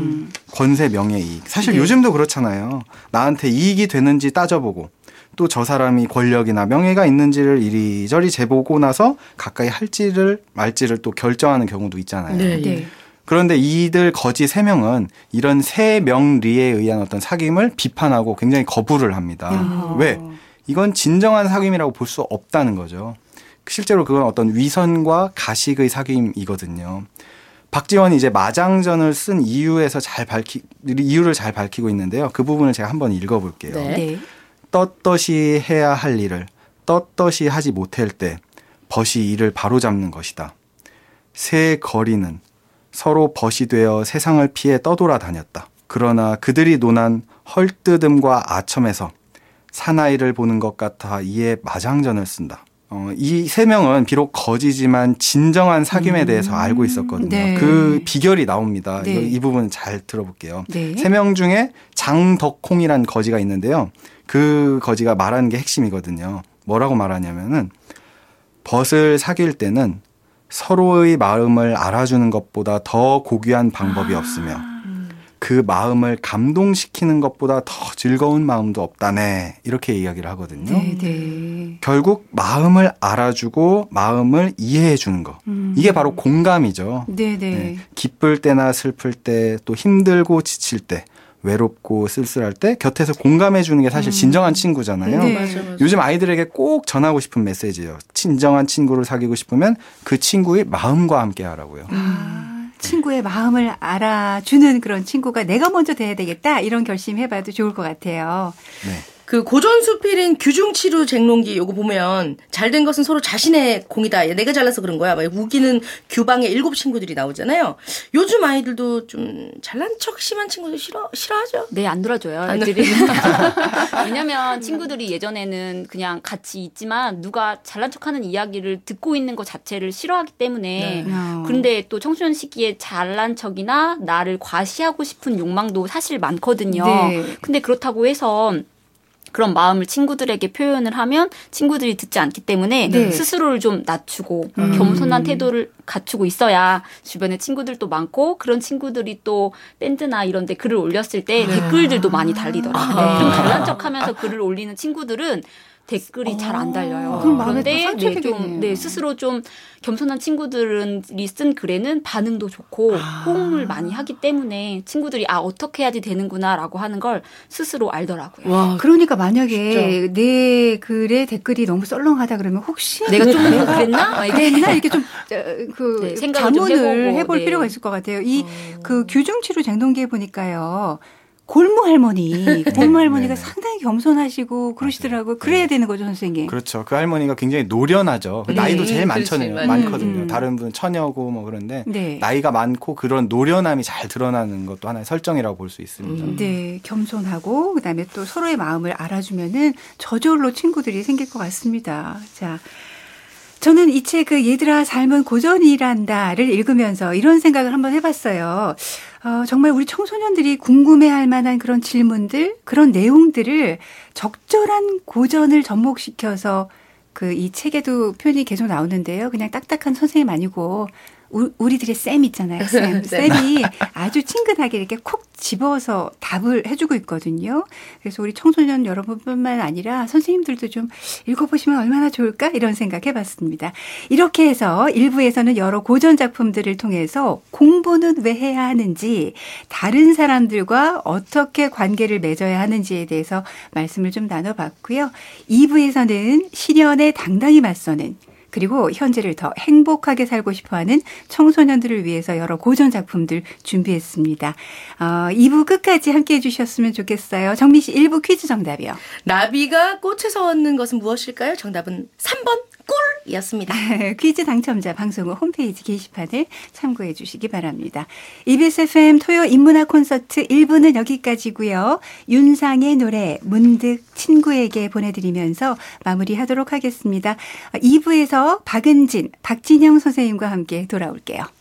[SPEAKER 3] 권세, 명예, 이익. 사실
[SPEAKER 1] 네.
[SPEAKER 3] 요즘도 그렇잖아요. 나한테 이익이 되는지 따져보고 또 저 사람이 권력이나 명예가 있는지를 이리저리 재보고 나서 가까이 할지를 말지를 또 결정하는 경우도 있잖아요.
[SPEAKER 2] 네.
[SPEAKER 1] 네.
[SPEAKER 3] 그런데 이들 거지 3명은 이런 세명리에 의한 어떤 사귐을 비판하고 굉장히 거부를 합니다. 왜? 이건 진정한 사귐이라고 볼 수 없다는 거죠. 실제로 그건 어떤 위선과 가식의 사귐이거든요. 박지원이 이제 마장전을 쓴 이유를 잘 밝히고 있는데요. 그 부분을 제가 한번 읽어볼게요.
[SPEAKER 2] 네.
[SPEAKER 1] 네.
[SPEAKER 3] 떳떳이 해야 할 일을 떳떳이 하지 못할 때 벗이 이를 바로잡는 것이다. 새 거리는 서로 벗이 되어 세상을 피해 떠돌아다녔다. 그러나 그들이 논한 헐뜯음과 아첨에서 사나이를 보는 것 같아 이에 마장전을 쓴다. 이 3명은 비록 거지지만 진정한 사귐에 대해서 알고 있었거든요.
[SPEAKER 1] 네.
[SPEAKER 3] 그 비결이 나옵니다.
[SPEAKER 1] 네.
[SPEAKER 3] 이 부분 잘 들어볼게요.
[SPEAKER 1] 네.
[SPEAKER 3] 3명 중에 장덕홍이란 거지가 있는데요. 그 거지가 말하는 게 핵심이거든요. 뭐라고 말하냐면은 벗을 사귈 때는 서로의 마음을 알아주는 것보다 더 고귀한 방법이 없으며 그 마음을 감동시키는 것보다 더 즐거운 마음도 없다네. 이렇게 이야기를 하거든요.
[SPEAKER 1] 네.
[SPEAKER 3] 결국 마음을 알아주고 마음을 이해해 주는 거. 이게 바로 공감이죠.
[SPEAKER 1] 네.
[SPEAKER 3] 기쁠 때나 슬플 때 또 힘들고 지칠 때 외롭고 쓸쓸할 때 곁에서 공감해 주는 게 사실 진정한 친구잖아요.
[SPEAKER 1] 네.
[SPEAKER 2] 맞아.
[SPEAKER 3] 요즘 아이들에게 꼭 전하고 싶은 메시지예요. 진정한 친구를 사귀고 싶으면 그 친구의 마음과 함께 하라고요.
[SPEAKER 1] 친구의 마음을 알아주는 그런 친구가 내가 먼저 돼야 되겠다 이런 결심해봐도 좋을 것 같아요.
[SPEAKER 3] 네.
[SPEAKER 2] 그 고전수필인 규중치루 쟁론기 요거 보면 잘된 것은 서로 자신의 공이다. 내가 잘나서 그런 거야. 우기는 규방의 7 친구들이 나오잖아요. 요즘 아이들도 좀 잘난 척 심한 친구들 싫어하죠?
[SPEAKER 4] 네, 안 들어줘요. 애들이. 왜냐면 친구들이 예전에는 그냥 같이 있지만 누가 잘난 척하는 이야기를 듣고 있는 것 자체를 싫어하기 때문에 그런데 또 청소년 시기에 잘난 척이나 나를 과시하고 싶은 욕망도 사실 많거든요.
[SPEAKER 1] 네.
[SPEAKER 4] 근데 그렇다고 해서 그런 마음을 친구들에게 표현을 하면 친구들이 듣지 않기 때문에
[SPEAKER 1] 네.
[SPEAKER 4] 스스로를 좀 낮추고 겸손한 태도를 갖추고 있어야 주변에 친구들도 많고 그런 친구들이 또 밴드나 이런 데 글을 올렸을 때 댓글들도 많이 달리더라고요. 좀 잘난 척하면서 글을 올리는 친구들은 댓글이 잘 안 달려요.
[SPEAKER 1] 그럼 마음에
[SPEAKER 4] 그런데
[SPEAKER 1] 또 상처가 되겠네요.
[SPEAKER 4] 스스로 좀 겸손한 친구들이 쓴 글에는 반응도 좋고 호응을 많이 하기 때문에 친구들이 어떻게 해야지 되는구나라고 하는 걸 스스로 알더라고요.
[SPEAKER 2] 와,
[SPEAKER 1] 그러니까 만약에 내 글에 댓글이 너무 썰렁하다 그러면 혹시
[SPEAKER 4] 내가 좀 그랬나?
[SPEAKER 1] 이렇게 좀
[SPEAKER 4] 네, 생각을 좀
[SPEAKER 1] 자문을
[SPEAKER 4] 해보고,
[SPEAKER 1] 해볼
[SPEAKER 4] 네.
[SPEAKER 1] 필요가 있을 것 같아요. 이 그 규중치루 쟁동기에 보니까요. 골무 할머니가 상당히 겸손하시고 그러시더라고요. 그래야 되는 거죠, 선생님.
[SPEAKER 3] 그렇죠. 그 할머니가 굉장히 노련하죠. 나이도 제일
[SPEAKER 2] 그렇지,
[SPEAKER 3] 많거든요. 다른 분은 처녀고 뭐 그런데
[SPEAKER 1] 네.
[SPEAKER 3] 나이가 많고 그런 노련함이 잘 드러나는 것도 하나의 설정이라고 볼 수 있습니다.
[SPEAKER 1] 네, 겸손하고 그다음에 또 서로의 마음을 알아주면은 저절로 친구들이 생길 것 같습니다. 자, 저는 이 책 얘들아 삶은 고전이란다를 읽으면서 이런 생각을 한번 해봤어요. 정말 우리 청소년들이 궁금해할 만한 그런 질문들, 그런 내용들을 적절한 고전을 접목시켜서 이 책에도 표현이 계속 나오는데요. 그냥 딱딱한 선생님 아니고 우리들의 쌤 있잖아요. 쌤이 아주 친근하게 이렇게 콕 집어서 답을 해주고 있거든요. 그래서 우리 청소년 여러분뿐만 아니라 선생님들도 좀 읽어보시면 얼마나 좋을까 이런 생각 해봤습니다. 이렇게 해서 1부에서는 여러 고전 작품들을 통해서 공부는 왜 해야 하는지, 다른 사람들과 어떻게 관계를 맺어야 하는지에 대해서 말씀을 좀 나눠봤고요. 2부에서는 시련에 당당히 맞서는, 그리고 현재를 더 행복하게 살고 싶어하는 청소년들을 위해서 여러 고전 작품들 준비했습니다. 2부 끝까지 함께해 주셨으면 좋겠어요. 정미 씨 1부 퀴즈 정답이요.
[SPEAKER 2] 나비가 꽃에서 얻는 것은 무엇일까요? 정답은 3번 꿀이었습니다.
[SPEAKER 1] 퀴즈 당첨자 방송국 홈페이지 게시판을 참고해 주시기 바랍니다. EBS FM 토요 인문학 콘서트 1부는 여기까지고요. 윤상의 노래 문득 친구에게 보내드리면서 마무리하도록 하겠습니다. 2부에서 박은진, 박진영 선생님과 함께 돌아올게요.